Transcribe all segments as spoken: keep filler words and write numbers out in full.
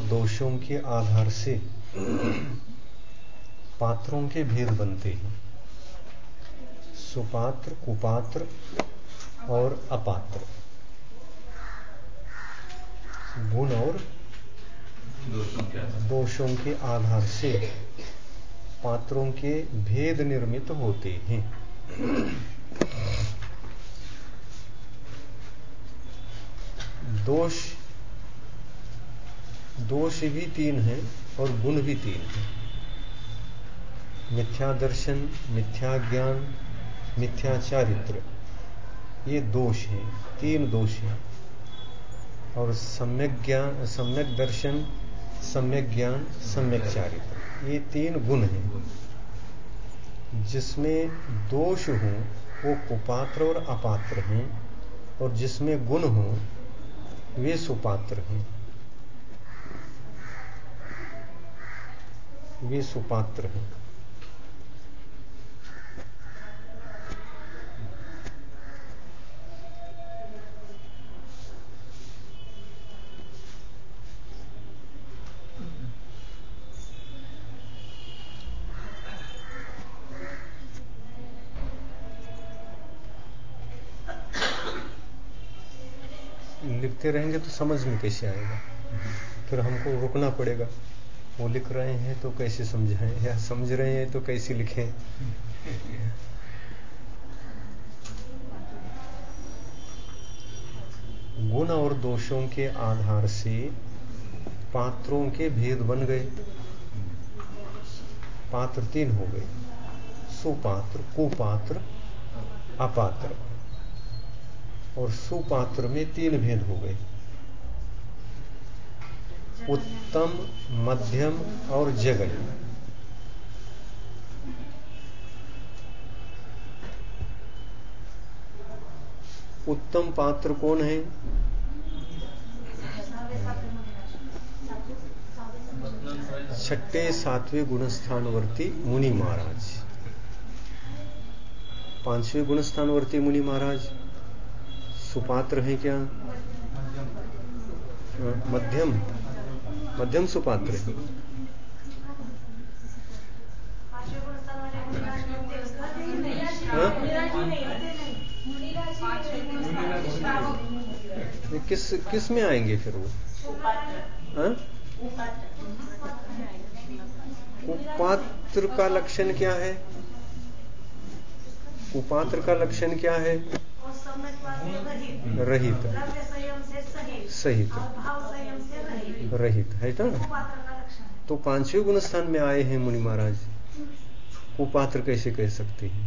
दोषों के आधार से पात्रों के भेद बनते हैं। सुपात्र, कुपात्र और अपात्र। गुण और दोषों के आधार से पात्रों के भेद निर्मित होते हैं। दोष दोष भी तीन हैं और गुण भी तीन हैं। मिथ्या दर्शन, मिथ्या ज्ञान, मिथ्या चारित्र, ये दोष हैं, तीन दोष हैं। और सम्यक ज्ञान, सम्यक दर्शन, सम्यक ज्ञान, सम्यक चारित्र, ये तीन गुण हैं। जिसमें दोष हो वो कुपात्र और अपात्र हैं, और जिसमें गुण हो वे सुपात्र हैं, वे सुपात्र हैं। लिखते रहेंगे तो समझ में कैसे आएगा? फिर हमको रुकना पड़ेगा। वो लिख रहे हैं तो कैसे समझाएं, या समझ रहे हैं तो कैसे लिखें? गुण और दोषों के आधार से पात्रों के भेद बन गए। पात्र तीन हो गए, सुपात्र, कुपात्र, अपात्र। और सुपात्र में तीन भेद हो गए, उत्तम, मध्यम और जघन्य। उत्तम पात्र कौन है? छठे सातवें गुणस्थानवर्ती मुनि महाराज। पांचवें गुणस्थानवर्ती मुनि महाराज सुपात्र हैं क्या? मध्यम मध्यम सुपात्र है। किस किस में आएंगे फिर वो? हाँ? कुपात्र का लक्षण क्या है? कुपात्र का लक्षण क्या है? रहित, सहित, रहित है तो तो पांचवें गुण स्थान में आए हैं मुनि महाराज, कुपात्र कैसे कह सकते हैं?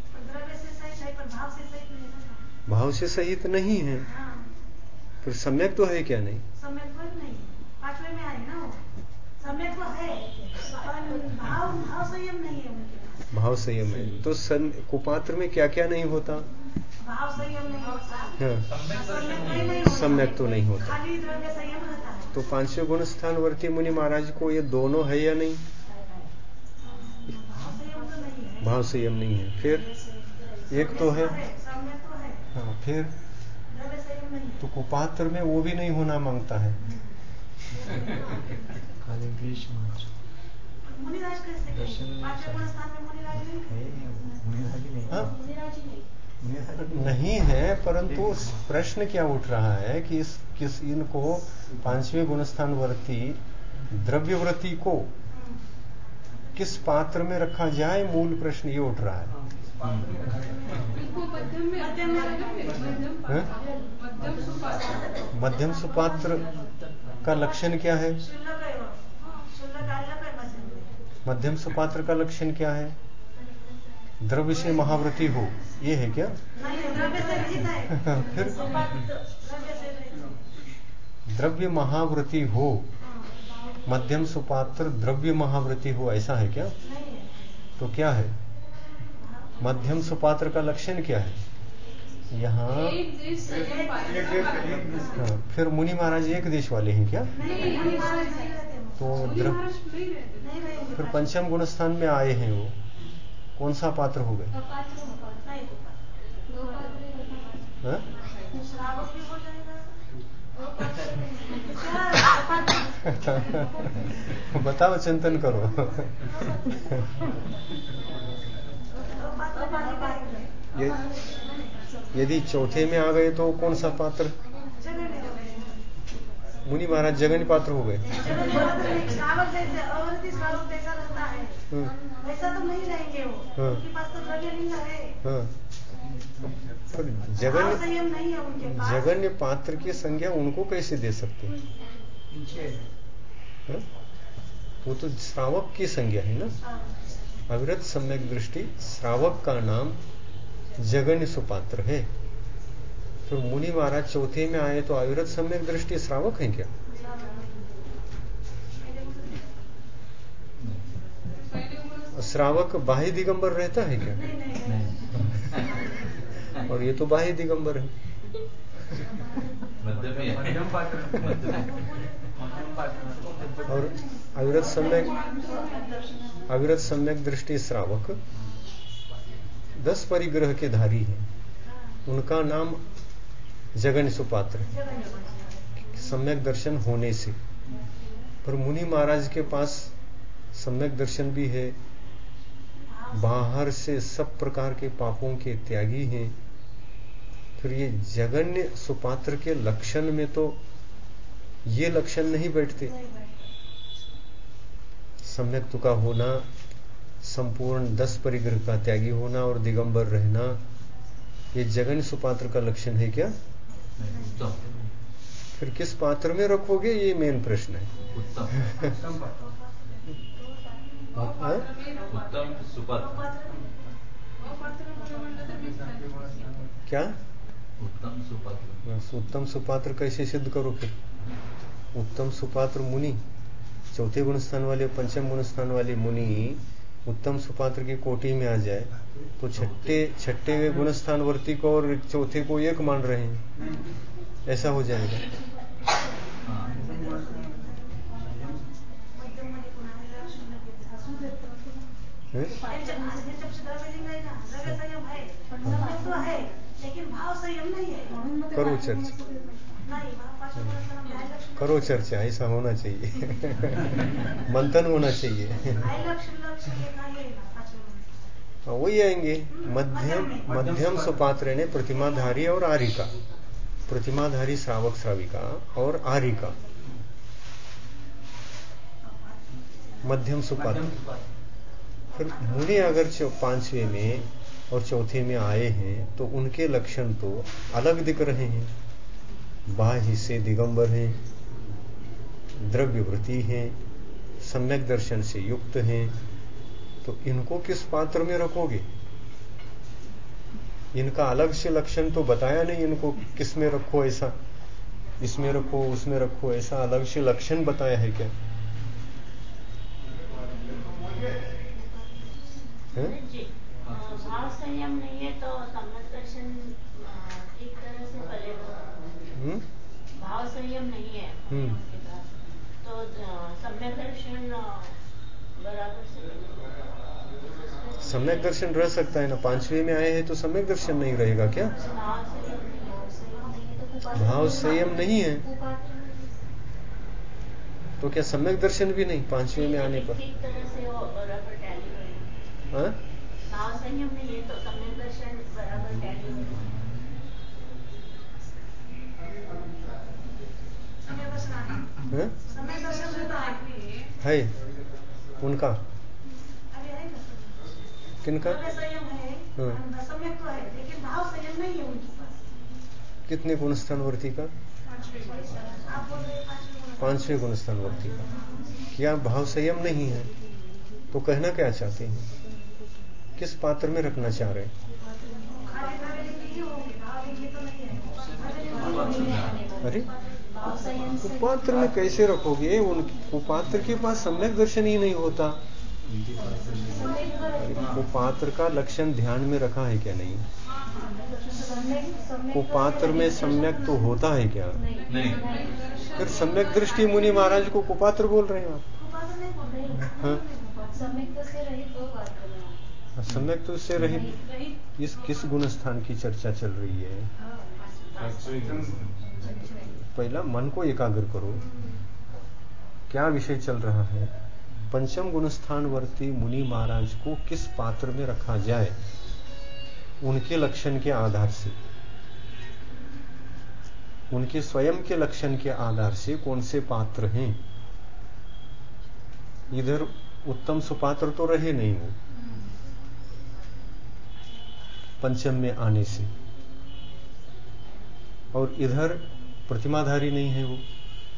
भाव से सहित नहीं है। फिर सम्यक तो है क्या? नहीं, सम्यक तो नहीं, पांचवें में आए ना वो। सम्यक तो है, भाव भाव संयम नहीं है उनके पास। भाव संयम है तो सम, कुपात्र में क्या क्या नहीं होता? भाव संयम नहीं होता, हाँ, सम्यक तो नहीं होता, खाली द्रव्य संयम रहता है। तो पांचवें गुण स्थानवर्ती मुनि महाराज को ये दोनों है या नहीं? भाव संयम तो नहीं है। भाव संयम नहीं है। फिर एक तो है, सम्यक तो है, हाँ, फिर द्रव्य संयम नहीं है। तो कुपात्र में वो भी नहीं होना मांगता है। खाली विष मात्र। मुनिराज कैसे कहें? पांचवें गुण स्थान में मुनिराज नहीं कहें? मुनिराज नहीं, हाँ? मुनिराज नहीं नहीं है, परंतु प्रश्न क्या उठ रहा है कि इस किस इनको पांचवें गुणस्थानवर्ती द्रव्यव्रती को किस पात्र में रखा जाए, मूल प्रश्न ये उठ रहा है। मध्यम सुपात्र का लक्षण क्या है? मध्यम सुपात्र का लक्षण क्या है? द्रव्य से महाव्रती हो, ये है क्या? फिर द्रव्य महाव्रती हो, मध्यम सुपात्र द्रव्य महाव्रती हो, ऐसा है क्या? तो क्या है मध्यम सुपात्र का लक्षण? क्या है यहाँ? हाँ, फिर मुनि महाराज एक देश वाले हैं क्या? तो द्रव्य, फिर पंचम गुण स्थान में आए हैं, वो कौन सा पात्र हो गए? बताओ, चिंतन करो। ये यदि चौथे में आ गए तो कौन सा पात्र? मुनि महाराज जगन पात्र हो गए। श्रावक जैसे अवृत्ति श्रावक जैसा रहता है वैसा तो नहीं रहेंगे वो, उनके पास तो द्रव्यलिंग है। पर जगन्य संयम नहीं है उनके पास। जगन्य पात्र की संज्ञा उनको कैसे दे सकते हैं? वो तो श्रावक की संज्ञा है ना। अविरत सम्यक दृष्टि श्रावक का नाम जगन्य सुपात्र है। फिर मुनि महाराज चौथे में आए तो अविरत सम्यक दृष्टि श्रावक है क्या? श्रावक बाह्य दिगंबर रहता है क्या? और ये तो बाह्य दिगंबर है। और अविरत सम्यक अविरत सम्यक दृष्टि श्रावक दस परिग्रह के धारी है, उनका नाम जगन सुपात्र है सम्यक दर्शन होने से। पर मुनि महाराज के पास सम्यक दर्शन भी है, बाहर से सब प्रकार के पापों के त्यागी हैं। फिर ये जगन्य सुपात्र के लक्षण में तो ये लक्षण नहीं बैठते। सम्यक का होना, संपूर्ण दस परिग्रह का त्यागी होना और दिगंबर रहना, ये जगन्य सुपात्र का लक्षण है क्या? फिर किस पात्र में रखोगे, ये मेन प्रश्न है। उत्तम सुपात्र। क्या? उत्तम सुपात्र। उत्तम सुपात्र कैसे सिद्ध करो? फिर उत्तम सुपात्र मुनि, चौथे गुणस्थान वाले, पंचम गुणस्थान वाले मुनि उत्तम सुपात्र की कोटि में आ जाए तो छठे छठे गुणस्थान वर्ती को और चौथे को एक मान रहे हैं, ऐसा हो जाएगा। लेकिन भाव संयम नहीं है। करो चर्चा, करो चर्चा, ऐसा होना चाहिए। मंथन होना चाहिए। वही आएंगे मध्यम मध्यम सुपात्र ने प्रतिमाधारी और आरिका, प्रतिमाधारी श्रावक श्राविका और आरिका मध्यम सुपात्र। फिर मुनि अगर पांचवे में और चौथे में आए हैं तो उनके लक्षण तो अलग दिख रहे हैं। बाह्य से दिगंबर हैं, द्रव्यवृत्ति हैं, सम्यक दर्शन से युक्त हैं, तो इनको किस पात्र में रखोगे? इनका अलग से लक्षण तो बताया नहीं, इनको किस में रखो, ऐसा इसमें रखो उसमें रखो, ऐसा अलग से लक्षण बताया है क्या? भाव संयम नहीं है तो सम्यक दर्शन एक तरह से फलेगा। भाव संयम नहीं है उनके पास तो सम्यक दर्शन बराबर से। सम्यक दर्शन रह सकता है ना, पांचवे में आए हैं तो सम्यक दर्शन नहीं रहेगा क्या? भाव संयम नहीं है तो क्या सम्यक दर्शन भी नहीं पांचवे में आने पर? एक तरह से वो बराबर टैली होगा। हाँ? भाव संयम नहीं है तो सम्यक दर्शन बराबर टैली होगा। समय दर्शन है, समय दर्शन होता है उनका अभी है ना, किनका? संयम है, सम्यक तो है लेकिन भाव संयम नहीं है उनके पास। कितने गुणस्थानवर्ती का? आप बोल रहे पांचवें गुणस्थानवर्ती का। क्या भाव संयम नहीं है तो कहना क्या चाहते हैं? किस पात्र में रखना चाह रहे हैं? अरे कुपात्र में कैसे रखोगे? उन कुपात्र के पास सम्यक दर्शन ही नहीं होता। कुपात्र का लक्षण ध्यान में रखा है क्या? नहीं। कुपात्र में सम्यक तो होता है क्या? नहीं। फिर सम्यक दृष्टि मुनि महाराज को कुपात्र बोल रहे हैं आप? हाँ? सम्यक तो से रहित। इस किस गुण स्थान की चर्चा चल रही है? पहला मन को एकाग्र करो, क्या विषय चल रहा है? पंचम गुण स्थानवर्ती मुनि महाराज को किस पात्र में रखा जाए, उनके लक्षण के आधार से, उनके स्वयं के लक्षण के आधार से कौन से पात्र हैं। इधर उत्तम सुपात्र तो रहे नहीं वो पंचम में आने से, और इधर प्रतिमाधारी नहीं है वो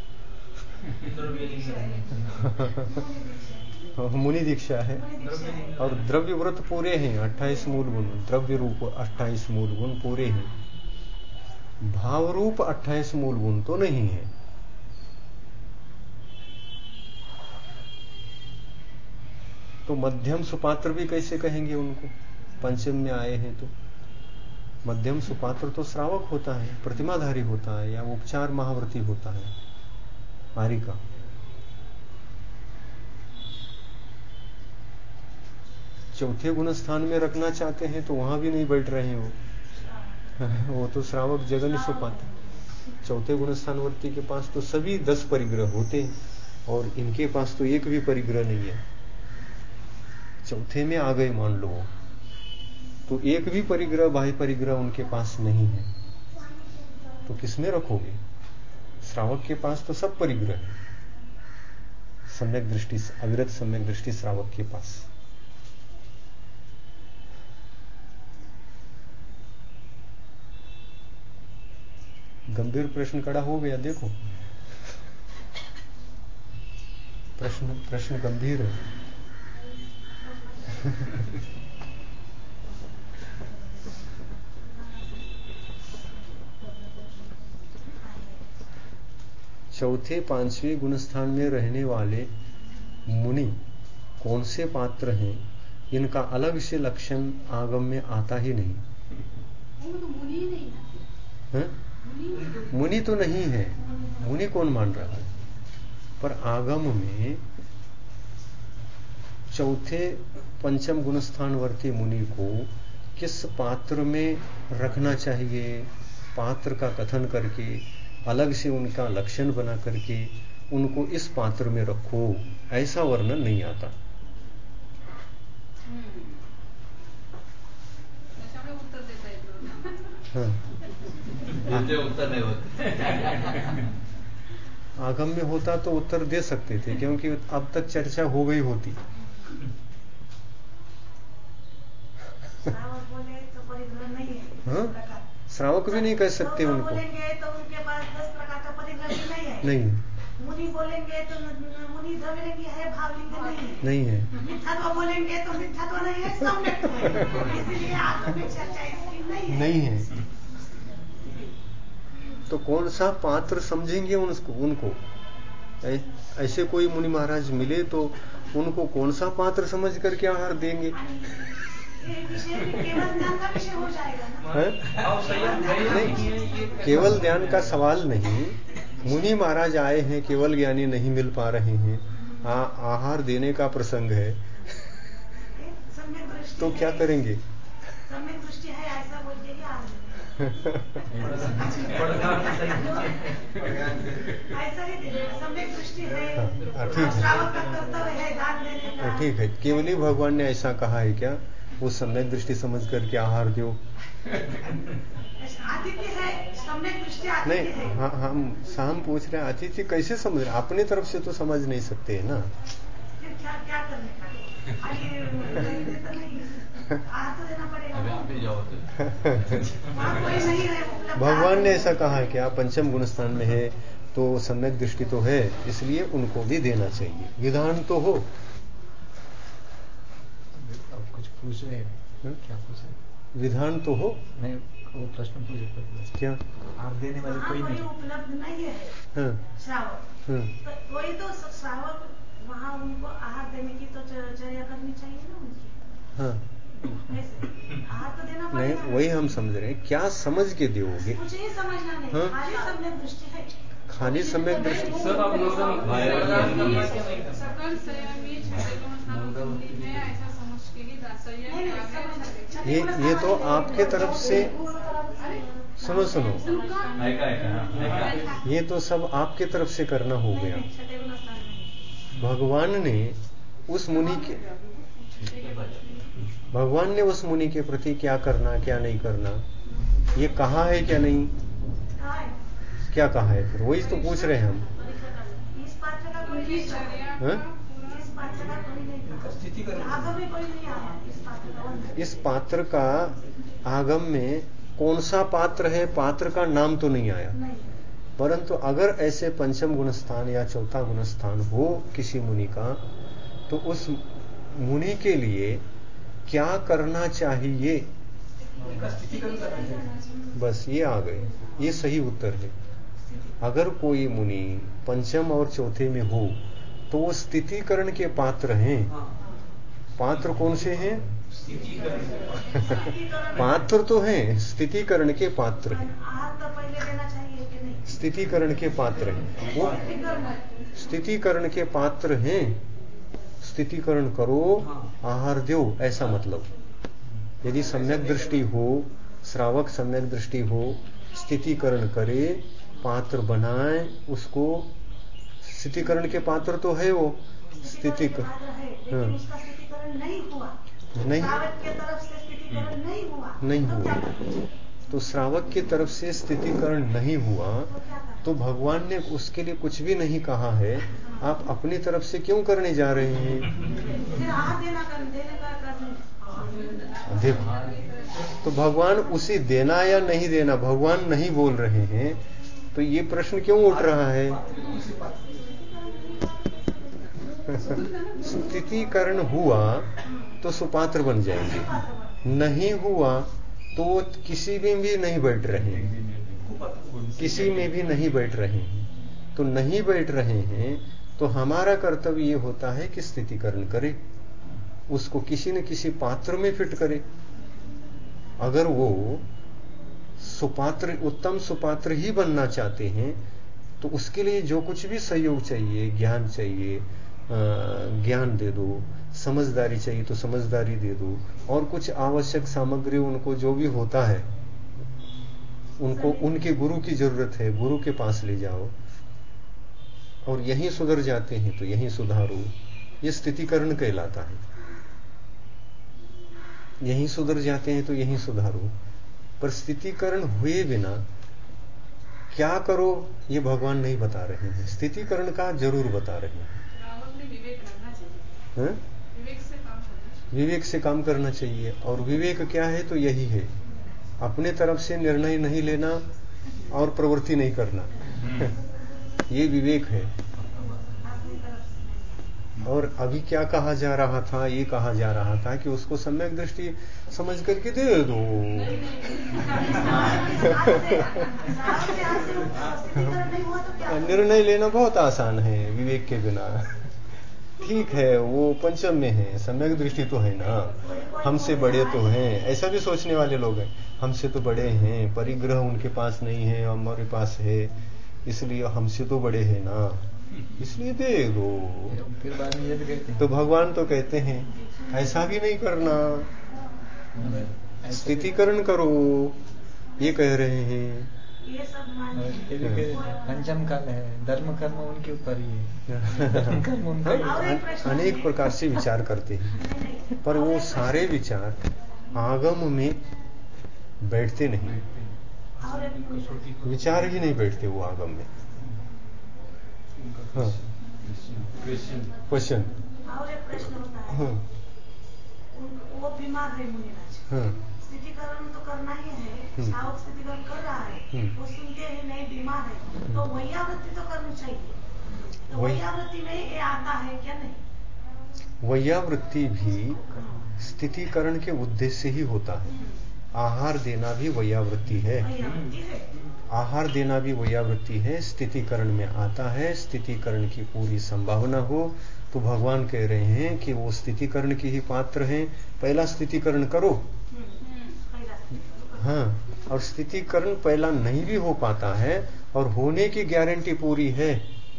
मुनि दीक्षा है, और द्रव्य व्रत पूरे हैं, अट्ठाईस मूल गुण, द्रव्य रूप अट्ठाईस मूल गुण पूरे हैं, भाव रूप अट्ठाईस मूल गुण तो नहीं है। तो मध्यम सुपात्र भी कैसे कहेंगे उनको? पंचम में आए हैं तो मध्यम सुपात्र तो श्रावक होता है, प्रतिमाधारी होता है, या उपचार महाव्रती होता है, मारिका। चौथे गुण स्थान में रखना चाहते हैं तो वहां भी नहीं बैठ रहे हैं वो वो तो श्रावक जगन सुपात्र। चौथे गुण स्थानवर्ती के पास तो सभी दस परिग्रह होते हैं, और इनके पास तो एक भी परिग्रह नहीं है। चौथे में आ गए मान लो, तो एक भी परिग्रह, बाह्य परिग्रह उनके पास नहीं है, तो किसमें रखोगे? श्रावक के पास तो सब परिग्रह है, सम्यक दृष्टि, अविरत सम्यक दृष्टि श्रावक के पास। गंभीर प्रश्न खड़ा हो गया, देखो प्रश्न प्रश्न गंभीर है। चौथे पांचवें गुणस्थान में रहने वाले मुनि कौन से पात्र हैं, इनका अलग से लक्षण आगम में आता ही नहीं। वो तो मुनि नहीं है? मुनि तो नहीं है, मुनि कौन मान रहा है? पर आगम में चौथे पंचम गुणस्थानवर्ती मुनि को किस पात्र में रखना चाहिए, पात्र का कथन करके अलग से उनका लक्षण बना करके उनको इस पात्र में रखो, ऐसा वर्णन नहीं आता। उत्तर देता है। हाँ, उत्तर नहीं होते। आगम में होता तो उत्तर दे सकते थे, क्योंकि अब तक चर्चा हो गई होती। श्रावक बोले तो परिग्रह नहीं है। हाँ? श्रावक भी नहीं कह सकते तो उनको। बोलेंगे तो उनके पास दस प्रकार का परिग्रह भी नहीं है। नहीं, मुनि बोलेंगे तो मुनि द्रव्यलिंग है, भावलिंग नहीं है। नहीं है। मिथ्यात्व बोलेंगे तो मिथ्यात्व नहीं है, सम्यक्त्व है। इसलिए आगम में चर्चा इसकी नहीं है। नहीं है। तो कौन सा पात्र समझेंगे उनको उनको ऐसे कोई मुनि महाराज मिले तो उनको कौन सा पात्र समझ करके आहार देंगे? केवल ज्ञान का विषय हो जाएगा ना? नहीं, केवल ज्ञान का सवाल नहीं। मुनि महाराज आए हैं, केवल ज्ञानी नहीं मिल पा रहे हैं, आ, आहार देने का प्रसंग है, तो क्या करेंगे? सम्यक दृष्टि है ऐसा बोल के ऐसा ही देगा। सम्यक दृष्टि है, श्रावक का कर्तव्य है दान देने का। ठीक है, केवल ही भगवान ने ऐसा कहा है क्या? वो सम्यक दृष्टि समझ करके आहार दो। आतिथ्य है, सम्यक दृष्टि आतिथ्य नहीं, है। हाँ, हम हम पूछ रहे हैं आतिथ्य कैसे समझ रहे? अपने तरफ से तो समझ नहीं सकते है ना। फिर क्या क्या करने का? तो नहीं, आहार तो देना पड़ेगा। अभी आप ही जाओ वहाँ कोई नहीं है उपलब्ध। भगवान ने ऐसा कहा है कि आप पंचम गुणस्थान में है तो सम्यक दृष्टि तो है, इसलिए उनको भी देना चाहिए। विधान तो हो। आप कुछ पूछ रहे हैं? क्या पूछ रहे? विधान तो हो। नहीं, वो प्रश्न पूछे क्या? आहार देने वाले कोई नहीं उपलब्ध नहीं है। हाँ, श्रावक हाँ। तो कोई तो श्रावक वहाँ उनको आहार देने की तो चर्या करनी चाहिए ना उनकी। हाँ, कैसे आहार तो देना नहीं, पड़ेगा। वही हम समझ रहे हैं। क्या समझ के दोगे? कुछ ही समझना नहीं। हाँ? खाली सम्यक दृष्टि है। खाली सम्यक दृष्टि। सकल संयमी में ऐसा समझ के ही संयम। ये ये तो आपके तरफ से सुनो सुनो ये तो सब आपके तरफ से करना हो गया। भगवान ने उस मुनि के भगवान ने उस मुनि के प्रति क्या करना क्या नहीं करना ये कहा है क्या नहीं, क्या कहा है? फिर वही तो पूछ रहे हैं हम। इस पात्र का कोई नहीं हाँ? इस पात्र का कोई नहीं आगम में कोई नहीं आया। इस पात्र का इस पात्र का आगम में कौन सा पात्र है, पात्र का नाम तो नहीं आया। नहीं। परंतु अगर ऐसे पंचम गुण स्थान या चौथा गुण स्थान हो किसी मुनि का, तो उस मुनि के लिए क्या करना चाहिए, बस ये आ गए, ये सही उत्तर है। अगर कोई मुनि पंचम और चौथे में हो तो वो स्थितिकरण के पात्र हैं। पात्र कौन से हैं? पात्र तो हैं, स्थितिकरण के पात्र हैं। आहार तो पहले देना चाहिए कि नहीं? स्थितिकरण के पात्र हैं वो, स्थितिकरण के पात्र हैं। स्थितिकरण करो, आहार दो, ऐसा मतलब। यदि सम्यक दृष्टि हो, श्रावक सम्यक दृष्टि हो, स्थितिकरण करे, पात्र बनाए उसको। स्थितिकरण के पात्र तो है वो, स्थिति पात्र है, लेकिन उसका स्थितिकरण नहीं हुआ, नहीं श्रावक के तरफ से स्थितिकरण नहीं हुआ, नहीं तो क्या हुआ करना? तो श्रावक की तरफ से स्थितिकरण नहीं हुआ तो क्या करना? तो भगवान ने उसके लिए कुछ भी नहीं कहा है। आप अपनी तरफ से क्यों करने जा रहे हैं? फिर आहार देना कर, देने का करने। देखो, तो भगवान उसी देना या नहीं देना भगवान नहीं बोल रहे हैं, तो ये प्रश्न क्यों उठ रहा है? स्थितिकरण हुआ तो सुपात्र बन जाएंगे, नहीं हुआ तो किसी में भी नहीं बैठ रहे हैं, किसी में भी नहीं बैठ रहे हैं। तो नहीं बैठ रहे हैं तो हमारा कर्तव्य ये होता है कि स्थितिकरण करे, उसको किसी न किसी पात्र में फिट करे। अगर वो सुपात्र, उत्तम सुपात्र ही बनना चाहते हैं तो उसके लिए जो कुछ भी सहयोग चाहिए, ज्ञान चाहिए, ज्ञान दे दो, समझदारी चाहिए तो समझदारी दे दो, और कुछ आवश्यक सामग्री उनको जो भी होता है उनको उनके गुरु की जरूरत है, गुरु के पास ले जाओ। और यहीं सुधर जाते हैं तो यहीं सुधारो, ये स्थितिकरण कहलाता है। यहीं सुधर जाते हैं तो यहीं सुधारो। पर स्थितिकरण हुए बिना क्या करो ये भगवान नहीं बता रहे हैं, स्थितिकरण का जरूर बता रहे हैं। विवेक करना चाहिए। है? विवेक से काम करना चाहिए। विवेक से काम करना चाहिए। और विवेक क्या है? तो यही है, अपने तरफ से निर्णय नहीं लेना और प्रवृत्ति नहीं करना। ये विवेक है। और अभी क्या कहा जा रहा था? ये कहा जा रहा था कि उसको सम्यक दृष्टि समझ करके दे दो। निर्णय लेना बहुत आसान है विवेक के बिना। ठीक है, वो पंचम में है, सम्यक दृष्टि तो है ना, हमसे बड़े तो हैं, ऐसा भी सोचने वाले लोग हैं। हमसे तो बड़े हैं, परिग्रह उनके पास नहीं है, हमारे पास है, इसलिए हमसे तो बड़े हैं ना, इसलिए दे दो। फिर बाद में ये भी कहते हैं, तो भगवान तो कहते हैं ऐसा भी नहीं करना, स्थितिकरण करो, ये कह रहे हैं। ये सब ये भी कहते हैं पंचम काल है, धर्म कर्म उनके ऊपर ही है। धर्म कर्म उनका ही है। अनेक प्रकार से विचार करते हैं, पर वो सारे विचार आगम में बैठते नहीं, विचार ही नहीं बैठते वो आगम में। हाँ, क्वेश्चन। और एक प्रश्न होता है, हाँ, वो बीमार है मुनिराज, हाँ, स्थितिकरण तो करना ही है, श्रावक स्थितिकरण कर रहा है, वो सुनते ही नहीं, बीमार है, तो वैयावृत्ति तो करनी चाहिए। तो वैयावृत्ति में ये आता है क्या? नहीं, वैयावृत्ति भी स्थितिकरण के उद्देश्य से ही होता है। आहार देना भी वैयावृत्ति है, आहार देना भी वैयावृत्ति है, स्थितिकरण में आता है। स्थितिकरण की पूरी संभावना हो तो भगवान कह रहे हैं कि वो स्थितिकरण की ही पात्र हैं, पहला स्थितिकरण करो। हाँ, और स्थितिकरण पहला नहीं भी हो पाता है और होने की गारंटी पूरी है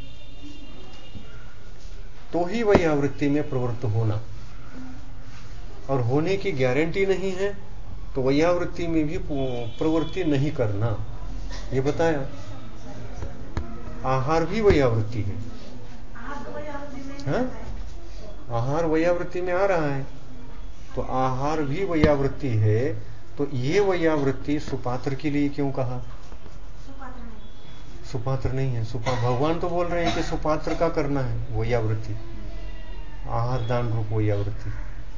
तो ही वैयावृत्ति में प्रवृत्त होना, और होने की गारंटी नहीं है तो वैयावृत्ति में भी प्रवृत्ति नहीं करना, ये बताया। आहार भी वैयावृत्ति है, हाँ? आहार वैयावृत्ति में आ रहा है, तो आहार भी वैयावृत्ति है, तो ये वैयावृत्ति सुपात्र के लिए क्यों कहा? सुपात्र नहीं, सुपात्र नहीं है। सुपा भगवान तो बोल रहे हैं कि सुपात्र का करना है वैयावृत्ति, आहार दान रूप वैयावृत्ति।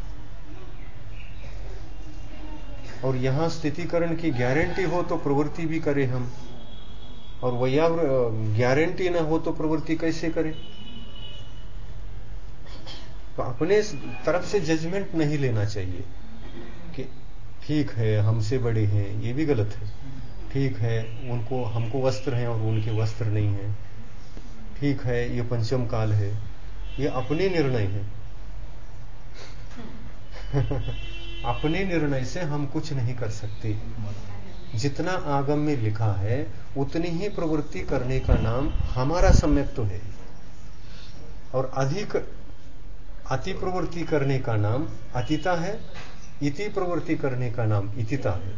और यहां स्थितिकरण की गारंटी हो तो प्रवृत्ति भी करें हम, और वैयावृत्ति गारंटी ना हो तो प्रवृत्ति कैसे करें? तो अपने तरफ से जजमेंट नहीं लेना चाहिए कि ठीक है हमसे बड़े हैं, ये भी गलत है। ठीक है उनको हमको वस्त्र हैं और उनके वस्त्र नहीं हैं, ठीक है ये पंचम काल है, ये अपने निर्णय है। अपने निर्णय से हम कुछ नहीं कर सकते। जितना आगम में लिखा है उतनी ही प्रवृत्ति करने का नाम हमारा सम्यक तो है, और अधिक अति प्रवृत्ति करने का नाम अतिता है, इति प्रवृत्ति करने का नाम इतिता है।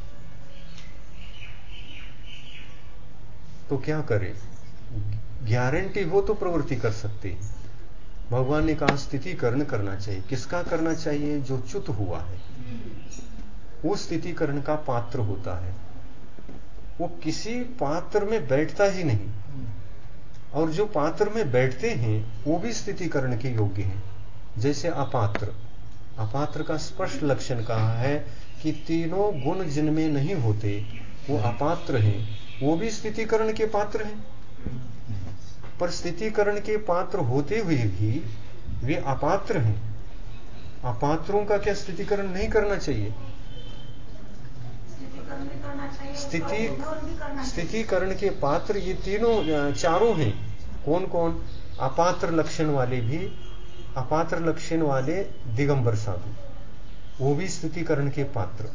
तो क्या करें? गारंटी हो तो प्रवृत्ति कर सकते हैं। भगवान ने कहा स्थितिकरण करना चाहिए। किसका करना चाहिए? जो च्युत हुआ है, उस स्थितिकरण का पात्र होता है। वो किसी पात्र में बैठता ही नहीं, और जो पात्र में बैठते हैं वो भी स्थितिकरण के योग्य हैं। जैसे अपात्र, अपात्र का स्पष्ट लक्षण कहा है कि तीनों गुण जिनमें नहीं होते वो अपात्र हैं, वो भी स्थितिकरण के पात्र हैं। पर स्थितिकरण के पात्र होते हुए भी वे अपात्र हैं। अपात्रों का क्या स्थितिकरण नहीं करना चाहिए? स्थितिकरण भी करना चाहिए, स्थिति उद्धार भी करना चाहिए। स्थितिकरण के पात्र ये तीनों चारों हैं। कौन कौन? अपात्र लक्षण वाले भी, अपात्र लक्षण वाले दिगंबर साधु, वो भी स्थितिकरण के पात्र।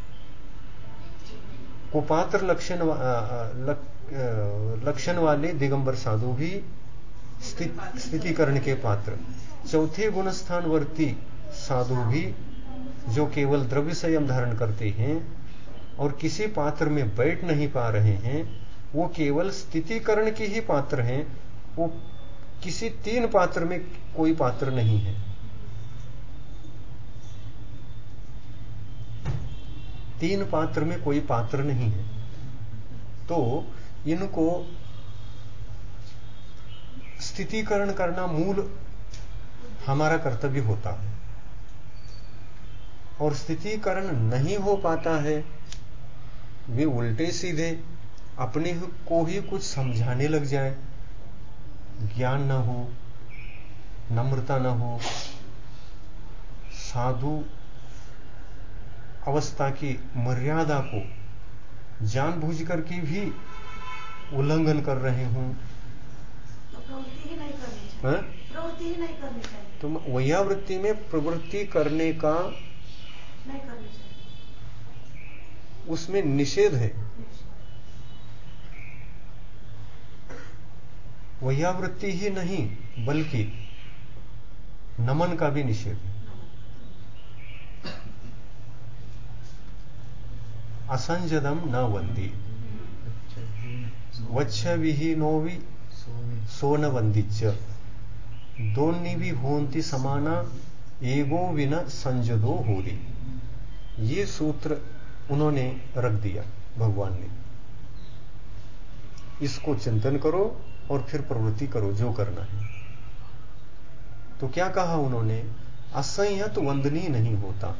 कुपात्र लक्षण लक, लक्षण वाले दिगंबर साधु भी स्थितिकरण के पात्र। चौथे गुणस्थानवर्ती साधु भी, जो केवल द्रव्य संयम धारण करते हैं और किसी पात्र में बैठ नहीं पा रहे हैं, वो केवल स्थितिकरण के ही पात्र हैं। वो किसी तीन पात्र में कोई पात्र नहीं है। तीन पात्र में कोई पात्र नहीं है। तो इनको स्थितिकरण करना मूल हमारा कर्तव्य होता है, और स्थितिकरण नहीं हो पाता है, वे उल्टे सीधे अपने को ही कुछ समझाने लग जाए, ज्ञान न हो, नम्रता न हो, साधु अवस्था की मर्यादा को जानबूझ करके भी उल्लंघन कर रहे हों, तो प्रवृत्ति ही नहीं करनी चाहिए। हाँ? प्रवृत्ति ही नहीं करनी चाहिए। तो वैयावृत्ति में प्रवृत्ति करने का नहीं करनी चाहिए, उसमें निषेध है। वैयावृत्ति ही नहीं बल्कि नमन का भी निषेध है। असंजदम न वंदी वच्छ विहीनोवि सोन वंदिच दोन्नी भी होंति समाना एगो विना संजदो होरी। ये सूत्र उन्होंने रख दिया भगवान ने। इसको चिंतन करो और फिर प्रवृत्ति करो जो करना है। तो क्या कहा उन्होंने? असंयत वंदनीय नहीं होता।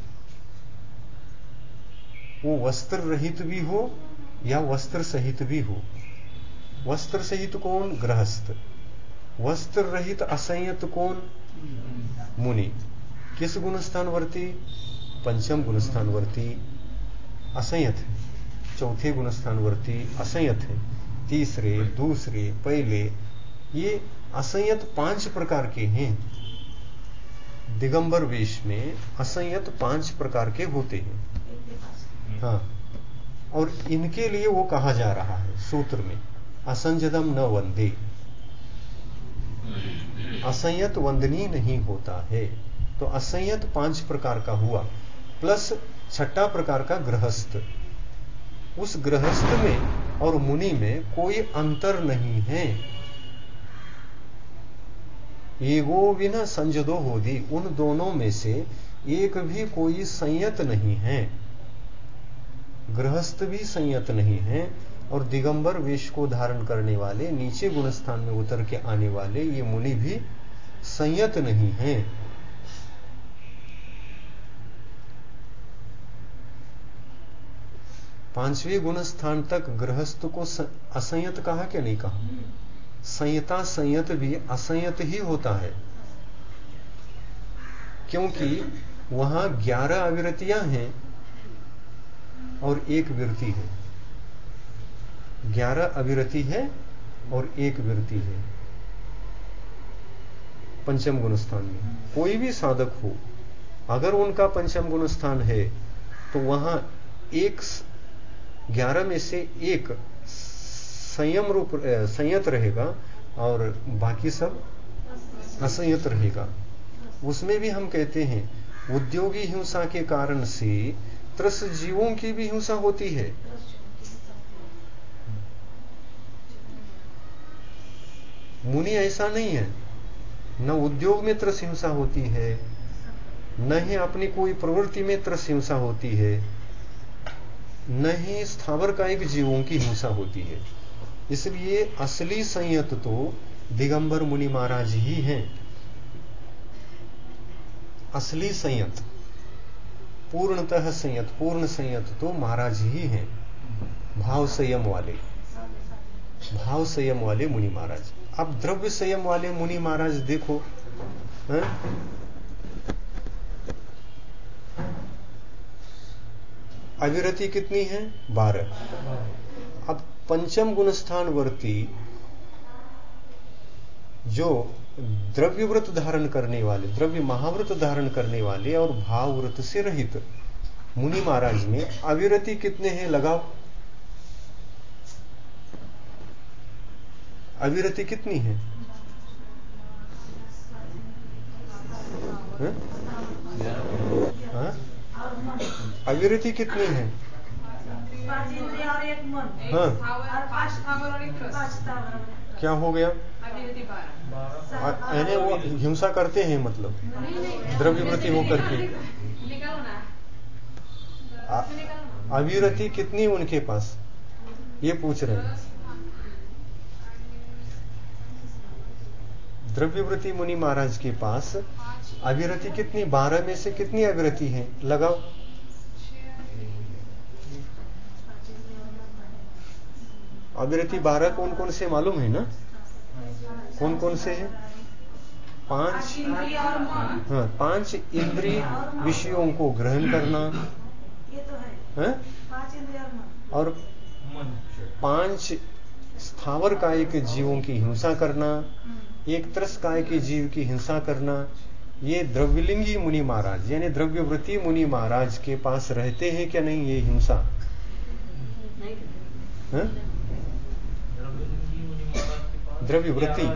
वो वस्त्र रहित भी हो या वस्त्र सहित भी हो। वस्त्र सहित कौन? गृहस्थ। वस्त्र रहित असंयत कौन? मुनि। किस गुणस्थानवर्ती? पंचम गुणस्थानवर्ती असंयत है। चौथे गुणस्थानवर्ती असंयत है। तीसरे, दूसरे, पहले, ये असंयत पांच प्रकार के हैं। दिगंबर वेश में असंयत पांच प्रकार के होते हैं। हाँ, और इनके लिए वो कहा जा रहा है सूत्र में, असंजदम न वंदे। असंयत वंदनीय नहीं होता है। तो असंयत पांच प्रकार का हुआ, प्लस छठा प्रकार का गृहस्थ। उस गृहस्थ में और मुनि में कोई अंतर नहीं है। एगो विना संजदो होदी, उन दोनों में से एक भी कोई संयत नहीं है। गृहस्थ भी संयत नहीं है और दिगंबर वेश को धारण करने वाले, नीचे गुणस्थान में उतर के आने वाले ये मुनि भी संयत नहीं है। पांचवें गुणस्थान तक गृहस्थ को असंयत कहा क्या नहीं कहा? संयता संयत भी असंयत ही होता है, क्योंकि वहां ग्यारह अविरतियां हैं और एक विरति है। ग्यारह अविरति है और एक विरति है पंचम गुण स्थान में। कोई भी साधक हो, अगर उनका पंचम गुण स्थान है तो वहां एक ग्यारह में से एक संयम रूप संयत रहेगा और बाकी सब असंयत रहेगा। उसमें भी हम कहते हैं उद्योगी हिंसा के कारण से त्रस्त जीवों की भी हिंसा होती है। मुनि ऐसा नहीं है, न उद्योग में त्रस्त हिंसा होती है, न ही अपनी कोई प्रवृत्ति में त्रस्त हिंसा होती है, न ही स्थावर कायिक जीवों की हिंसा होती है। इसलिए असली संयत तो दिगंबर मुनि महाराज ही हैं। असली संयत, पूर्णतः संयत, पूर्ण संयत तो महाराज ही हैं। भाव संयम वाले, भाव संयम वाले मुनि महाराज। अब द्रव्य संयम वाले मुनि महाराज देखो, है? अविरति कितनी है? बारह। अब पंचम गुणस्थान वर्ती जो द्रव्य व्रत धारण करने वाले, द्रव्य महाव्रत धारण करने वाले और भाव व्रत से रहित मुनि महाराज में अविरति कितने हैं? लगाओ, अविरति कितनी है? है? हाँ? अविरति कितनी है? हाँ, क्या हो गया? यानी वो हिंसा करते हैं, मतलब द्रव्यवृत्ति होकर के। अविरति कितनी उनके पास, ये पूछ रहे हैं। द्रव्यवृत्ति मुनि महाराज के पास अविरति कितनी? बारह में से कितनी अविरति है? लगाओ। अविरति बारह कौन कौन से मालूम है ना? कौन कौन से है? पांच, हाँ, पांच इंद्रिय विषयों को ग्रहण करना, ये तो है, है? पांच इंद्रिय और पांच स्थावर काय के जीवों की हिंसा करना, एक त्रस्त काय के जीव की हिंसा करना। ये द्रव्यलिंगी मुनि महाराज यानी द्रव्यवृत्ति मुनि महाराज के पास रहते हैं क्या नहीं ये हिंसा? द्रव्यवृत्ति,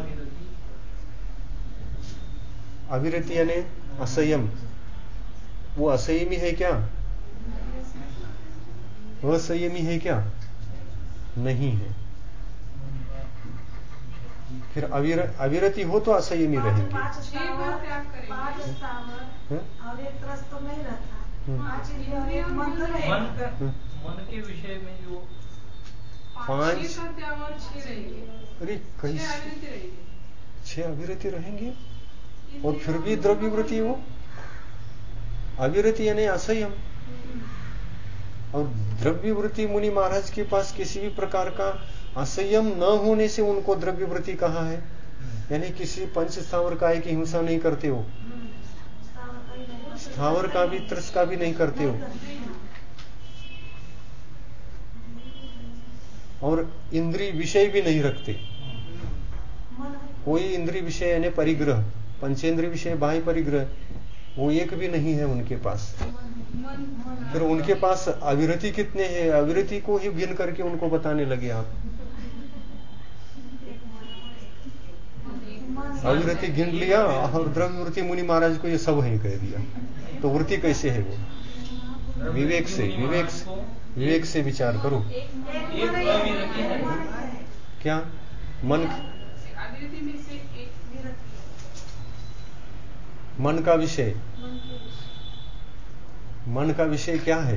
अविरति यानी असंयम, वो असंयमी है क्या? असंयमी है क्या? नहीं है। फिर अविर, अविरति हो तो असंयमी रहेंगे। पांच स्थावर, पांच स्थावर और एक त्रस्त तो नहीं रहता। पांच इंद्रिय और मन तो रहेगा। मन के विषय में जो पांच, अरे कैसे छह अविरति रहेंगे और फिर भी द्रव्यवृत्ति हो? अविरति यानी असंयम। और द्रव्यवृत्ति मुनि महाराज के पास किसी भी प्रकार का असंयम न होने से उनको द्रव्यवृत्ति कहा है, यानी किसी पंच स्थावर काय की हिंसा नहीं करते हो, स्थावर का भी त्रस्त का भी नहीं करते हो, और इंद्रिय विषय भी नहीं रखते। कोई इंद्रिय विषय यानी परिग्रह, पंचेंद्रिय विषय बाह्य परिग्रह, वो एक भी नहीं है उनके पास। फिर उनके पास अविरति कितने हैं? अविरति को ही गिन करके उनको बताने लगे आप। अविरति गिन लिया और द्रव्यवृत्ति मुनि महाराज को ये सब है कह दिया, तो वृत्ति कैसे है वो? विवेक से, विवेक से, विवेक से विचार करो। क्या मन? मन का विषय, मन का विषय क्या है?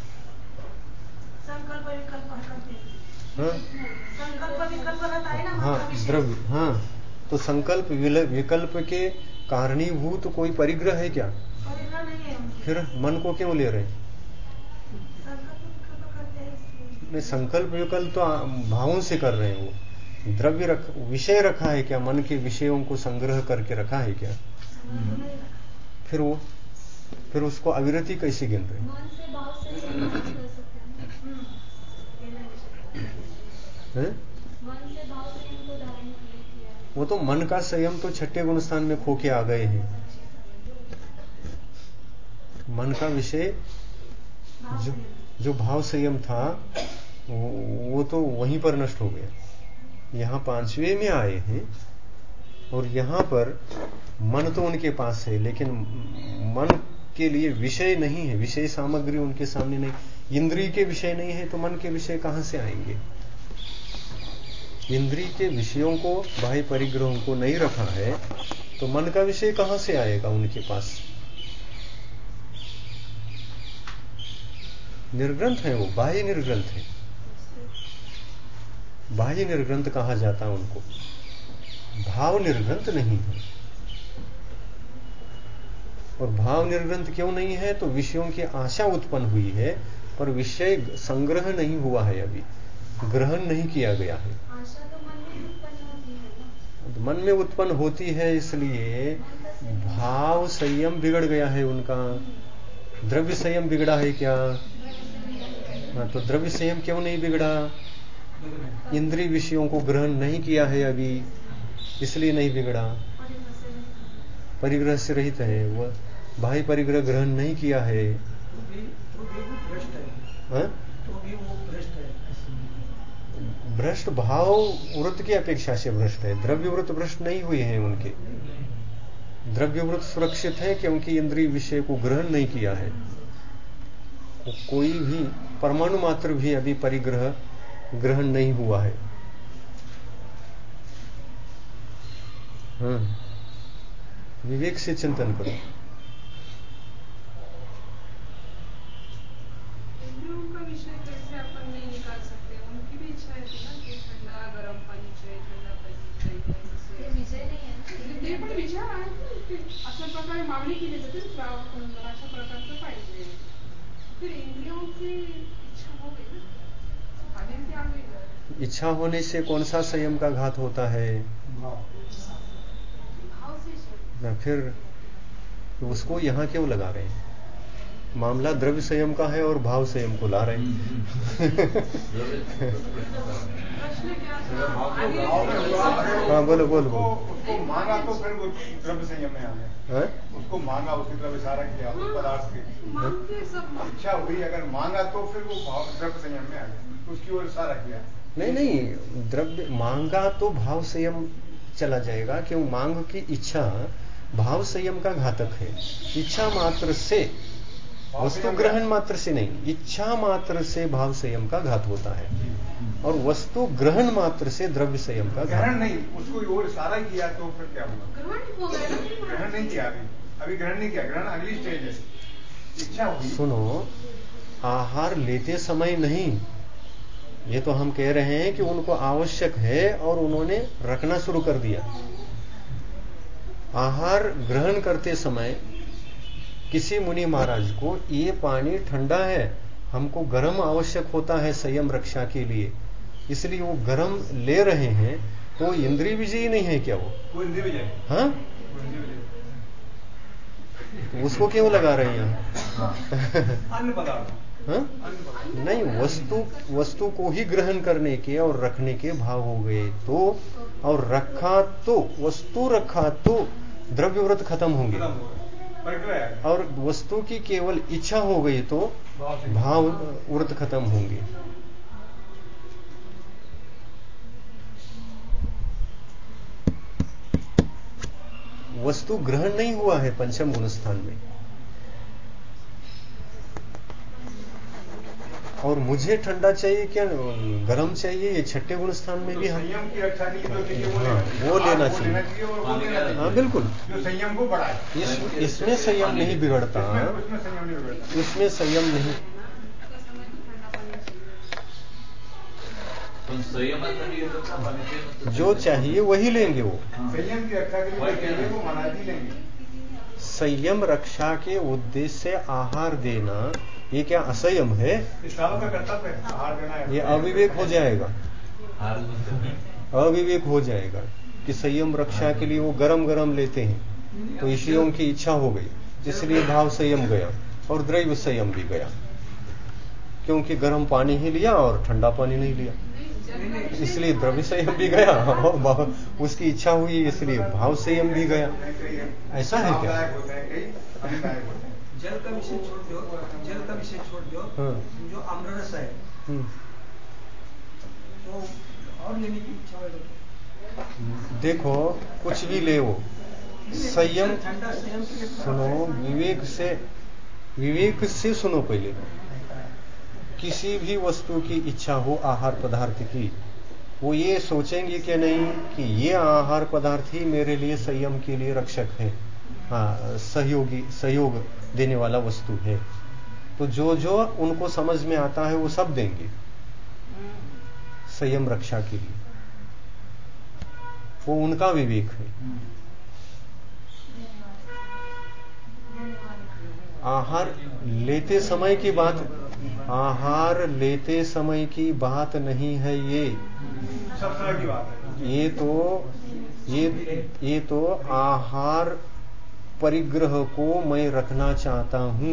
संकल्प विकल्प करते हैं। हाँ? संकल्प विकल्प रहता है ना मन का हाँ, विषय। द्रव्य। हाँ, तो संकल्प विकल्प के कारणीभूत कोई परिग्रह है क्या? परिग्रह नहीं है उनके। फिर मन को क्यों ले रहे हैं? संकल्प विकल्प करते हैं इसलिए। नहीं, संकल्प विकल्प तो भावों से कर रहे हैं वो। द्रव्य रख विषय रखा है क्या? मन के विषयों को संग्रह करके रखा है क्या? फिर वो फिर उसको अविरति कैसे गिन रहे? मन से भाव से कर सकते हैं। मन से भाव संयम को धारण किया। वो तो मन का संयम तो छठे गुण स्थान में खो के आ गए हैं। मन का विषय जो जो भाव संयम था वो, वो तो वहीं पर नष्ट हो गया। यहाँ पांचवे में आए हैं और यहाँ पर मन तो उनके पास है, लेकिन मन के लिए विषय नहीं है, विषय सामग्री उनके सामने नहीं, इंद्रिय के विषय नहीं है, तो मन के विषय कहां से आएंगे? इंद्रिय के विषयों को, बाह्य परिग्रहों को नहीं रखा है तो मन का विषय कहां से आएगा उनके पास? निर्ग्रंथ है वो, बाह्य निर्ग्रंथ है। बाह्य निर्ग्रंथ कहा जाता है उनको, भाव निर्ग्रंथ नहीं है। और भाव निर्ग्रंथ क्यों नहीं है? तो विषयों की आशा उत्पन्न हुई है पर विषय संग्रह नहीं हुआ है, अभी ग्रहण नहीं किया गया है। आशा तो मन में उत्पन्न होती है ना? तो मन में उत्पन्न होती है, इसलिए भाव संयम बिगड़ गया है उनका। द्रव्य संयम बिगड़ा है क्या? हाँ, तो द्रव्य संयम क्यों नहीं बिगड़ा? इंद्रिय विषयों को ग्रहण नहीं किया है अभी, इसलिए नहीं बिगड़ा। परिग्रह से रहित है वह, बाह्य परिग्रह ग्रहण नहीं किया है। तो भी तो भी वो भ्रष्ट है। हाँ? तो भी वो भ्रष्ट है। भ्रष्ट भाव वृत्त की अपेक्षा से भ्रष्ट है, द्रव्य वृत्त भ्रष्ट नहीं हुए हैं उनके। द्रव्य वृत्त सुरक्षित है क्योंकि इंद्रिय विषय को ग्रहण नहीं किया है। कोई भी परमाणु मात्र भी अभी परिग्रह ग्रहण नहीं हुआ है। हाँ, विवेक से चिंतन करो। इंद्रियों का विषय कैसे अपन नहीं निकाल सकते? उनकी भी इच्छा है ना कि ठंडा गरम पानी चाहिए, ठंडा पानी चाहिए। ये विषय नहीं है ना? ते पण विचार आहेत ना, ते अशा प्रकारे मागणी केली जाते ना, अशा प्रकारचं पाहिजे। फिर इंद्रियों की इच्छा हो गई ना, आदित्य आ गई। इच्छा होने से कौन सा संयम का घात होता है? भाव से ना, फिर तो उसको यहां क्यों लगा रहे हैं? मामला द्रव्य संयम का है और भाव संयम को ला रहे हैं। प्रश्न क्या था? हाँ, बोलो बोलो बोलो। उसको मांगा तो फिर वो द्रव्य संयम में आ गया। उसको मांगा, उसकी तरफ इशारा किया, उस पदार्थ की इच्छा हुई, अगर मांगा तो फिर वो भाव द्रव्य संयम में आ गया, उसकी ओर इशारा किया। नहीं नहीं, द्रव्य मांगा तो भाव संयम चला जाएगा, क्यों? मांग की इच्छा भाव संयम का घातक है। इच्छा मात्र से, वस्तु ग्रहण मात्र से नहीं, इच्छा मात्र से भाव संयम का घात होता है और वस्तु ग्रहण मात्र से द्रव्य संयम का घात। ग्रहण नहीं, उसको ओर इशारा किया तो फिर क्या हुआ? ग्रहण नहीं किया, अभी अभी ग्रहण नहीं किया, ग्रहण अगली स्टेज है। इच्छा हुई। सुनो, आहार लेते समय नहीं, ये तो हम कह रहे हैं कि उनको आवश्यक है और उन्होंने रखना शुरू कर दिया। आहार ग्रहण करते समय किसी मुनि महाराज को ये पानी ठंडा है, हमको गर्म आवश्यक होता है संयम रक्षा के लिए, इसलिए वो गर्म ले रहे हैं, तो इंद्रिय विजयी नहीं है क्या वो? वो इंद्रिय विजय। हाँ, तो उसको क्यों लगा रहे हैं यहाँ? अन्य पदार्थ। हाँ? नहीं, वस्तु वस्तु को ही ग्रहण करने के और रखने के भाव हो गए तो, और रखा तो, वस्तु रखा तो द्रव्य व्रत खत्म होंगे, और वस्तु की केवल इच्छा हो गई तो भाव व्रत खत्म होंगे। वस्तु ग्रहण नहीं हुआ है पंचम गुण स्थान में। और मुझे ठंडा चाहिए क्या गर्म चाहिए, ये छठे गुण स्थान में भी हम संयम की रक्षा के लिए जो चाहिए वो हाँ, वो लेना चाहिए। हाँ बिल्कुल, जो संयम को बढ़ाए। इस, इसमें संयम नहीं बिगड़ता, उसमें संयम नहीं बिगड़ता, इसमें संयम नहीं। जो चाहिए वही लेंगे वो। संयम की रक्षा के लिए वो महाराज ही लेंगे। संयम रक्षा के उद्देश्य से आहार देना ये क्या असंयम है? श्रावक का कर्तव्य है आहार देना। ये अविवेक हो जाएगा, अविवेक हो जाएगा कि संयम रक्षा के लिए वो गरम गरम लेते हैं, तो इसलिए उनकी इच्छा हो गई, इसलिए भाव संयम गया और द्रव्य संयम भी गया, क्योंकि गर्म पानी ही लिया और ठंडा पानी नहीं लिया, इसलिए द्रव्य संयम भी गया और उसकी इच्छा हुई इसलिए भाव संयम भी गया। ऐसा है क्या? जल का विषय छोड़ दो, जल का विषय छोड़ दो, जो आम्ररस है तो और लेने की इच्छा है। देखो कुछ भी ले वो संयम, सुनो विवेक से, विवेक से सुनो पहले। किसी भी वस्तु की इच्छा हो आहार पदार्थ की, वो ये सोचेंगे कि नहीं कि ये आहार पदार्थ ही मेरे लिए संयम के लिए रक्षक है, हाँ सहयोगी सहयोग देने वाला वस्तु है, तो जो जो उनको समझ में आता है वो सब देंगे संयम रक्षा के लिए, वो उनका विवेक है। आहार लेते समय की बात, आहार लेते समय की बात नहीं है ये, सब तरह की बात है ये तो ये ये तो आहार परिग्रह को मैं रखना चाहता हूं,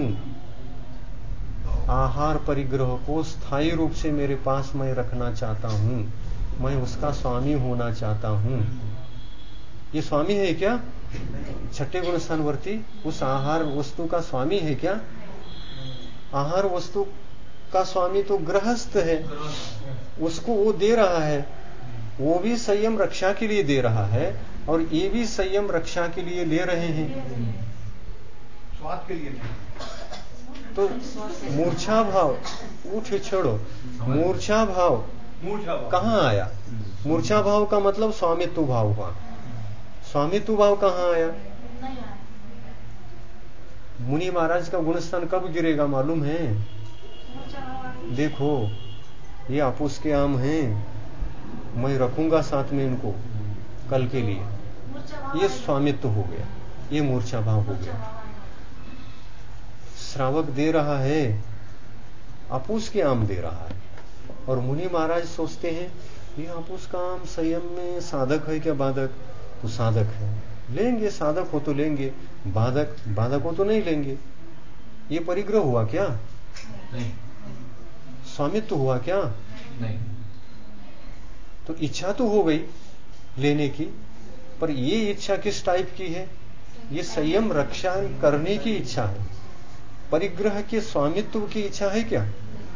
आहार परिग्रह को स्थायी रूप से मेरे पास मैं रखना चाहता हूं, मैं उसका स्वामी होना चाहता हूं। ये स्वामी है क्या? छठे गुण स्थानवर्ती उस आहार वस्तु का स्वामी है क्या? आहार वस्तु का स्वामी तो गृहस्थ है, उसको वो दे रहा है, वो भी संयम रक्षा के लिए दे रहा है और ये भी संयम रक्षा के लिए ले रहे हैं, स्वाद के लिए नहीं। तो मूर्छा भाव, उठ छोड़ो, मूर्छा भाव मूर्छा भाव कहाँ आया? मूर्छा भाव का मतलब स्वामित्व भाव हुआ, स्वामित्व भाव कहाँ आया? मुनि महाराज का गुणस्थान कब गिरेगा मालूम है? देखो ये आपूस के आम हैं, मैं रखूंगा साथ में इनको कल के लिए, ये स्वामित्व हो गया, ये मूर्छा भाव हो गया। श्रावक दे रहा है, आपूस के आम दे रहा है, और मुनि महाराज सोचते हैं ये आपूस का आम संयम में साधक है क्या बाधक? तो साधक है, लेंगे, साधक हो तो लेंगे, बाधक बाधक हो तो नहीं लेंगे। ये परिग्रह हुआ क्या? नहीं। स्वामित्व हुआ क्या? नहीं। तो इच्छा तो हो गई लेने की, पर ये इच्छा किस टाइप की है? ये संयम रक्षा करने की इच्छा है, परिग्रह के स्वामित्व की इच्छा है क्या?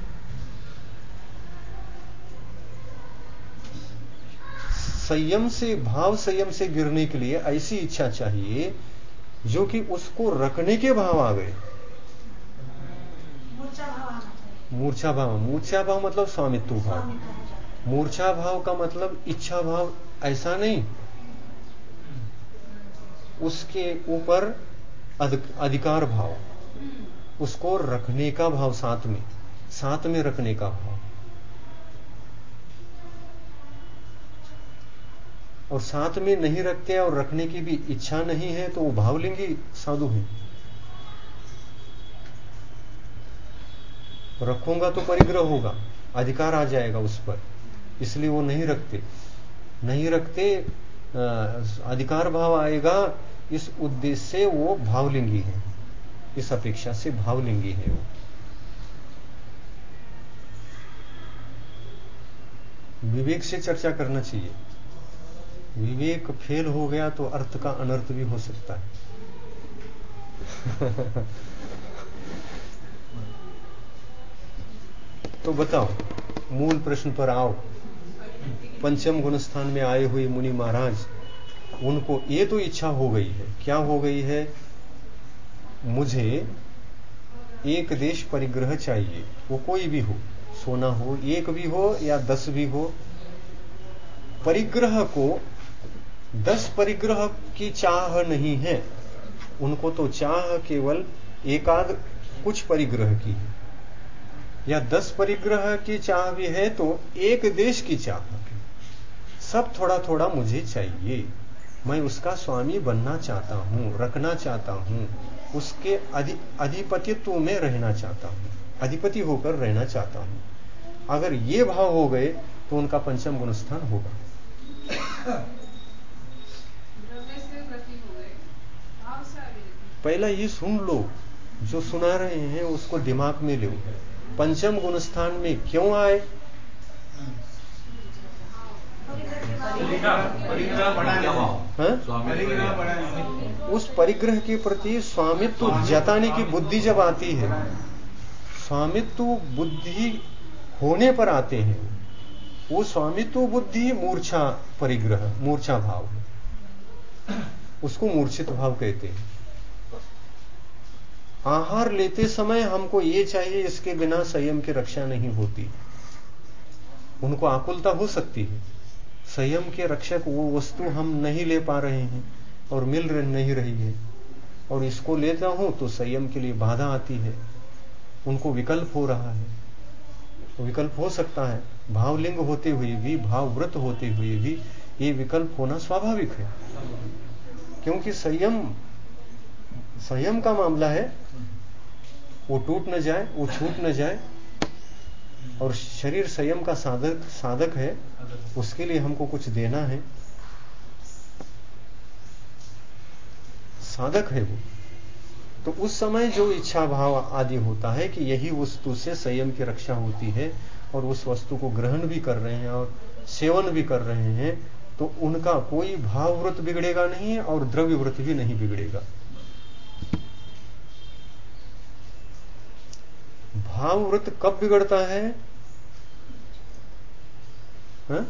संयम से, भाव संयम से गिरने के लिए ऐसी इच्छा चाहिए जो कि उसको रखने के भाव आ गए। मूर्छा भाव, मूर्छा भाव मतलब स्वामित्व भाव, मूर्छा भाव का मतलब इच्छा भाव ऐसा नहीं, उसके ऊपर अधिकार भाव, उसको रखने का भाव, साथ में साथ में रखने का भाव, और साथ में नहीं रखते और रखने की भी इच्छा नहीं है तो वो भावलिंगी साधु है। रखूंगा तो परिग्रह होगा, अधिकार आ जाएगा उस पर, इसलिए वो नहीं रखते, नहीं रखते अधिकार भाव आएगा, इस उद्देश्य से वो भावलिंगी है, इस अपेक्षा से भावलिंगी है वो। विवेक से चर्चा करना चाहिए, विवेक फेल हो गया तो अर्थ का अनर्थ भी हो सकता है। तो बताओ, मूल प्रश्न पर आओ। पंचम गुण स्थान में आए हुए मुनि महाराज, उनको ये तो इच्छा हो गई है, क्या हो गई है? मुझे एक देश परिग्रह चाहिए, वो कोई भी हो, सोना हो, एक भी हो या दस भी हो, परिग्रह को दस परिग्रह की चाह नहीं है, उनको तो चाह केवल एकाध कुछ परिग्रह की है, या दस परिग्रह की चाह भी है तो एक देश की चाह, सब थोड़ा थोड़ा मुझे चाहिए, मैं उसका स्वामी बनना चाहता हूं, रखना चाहता हूं, उसके अधि, अधिपतित्व में रहना चाहता हूं, अधिपति होकर रहना चाहता हूं। अगर ये भाव हो गए तो उनका पंचम गुण स्थान होगा। पहला ये सुन लो, जो सुना रहे हैं उसको दिमाग में लो, पंचम गुण स्थान में क्यों आए? उस परिग्रह के प्रति स्वामित्व जताने की बुद्धि जब आती है, स्वामित्व बुद्धि होने पर आते हैं, वो स्वामित्व बुद्धि मूर्छा परिग्रह, मूर्छा भाव है, उसको मूर्छित भाव कहते हैं। आहार लेते समय हमको ये चाहिए, इसके बिना संयम की रक्षा नहीं होती, उनको आकुलता हो सकती है, संयम के रक्षक वो वस्तु हम नहीं ले पा रहे हैं और मिल नहीं रही है, और इसको लेता हूं तो संयम के लिए बाधा आती है, उनको विकल्प हो रहा है, विकल्प हो सकता है, भावलिंग होते हुए भी, भावव्रत होते हुए भी ये विकल्प होना स्वाभाविक है, क्योंकि संयम संयम का मामला है, वो टूट न जाए, वो छूट न जाए, और शरीर संयम का साधक साधक है, उसके लिए हमको कुछ देना है, साधक है वो। तो उस समय जो इच्छा भाव आदि होता है कि यही वस्तु से संयम की रक्षा होती है, और उस वस्तु को ग्रहण भी कर रहे हैं और सेवन भी कर रहे हैं, तो उनका कोई भावव्रत बिगड़ेगा नहीं और द्रव्य व्रत भी नहीं बिगड़ेगा। भावव्रत कब बिगड़ता है? हाँ?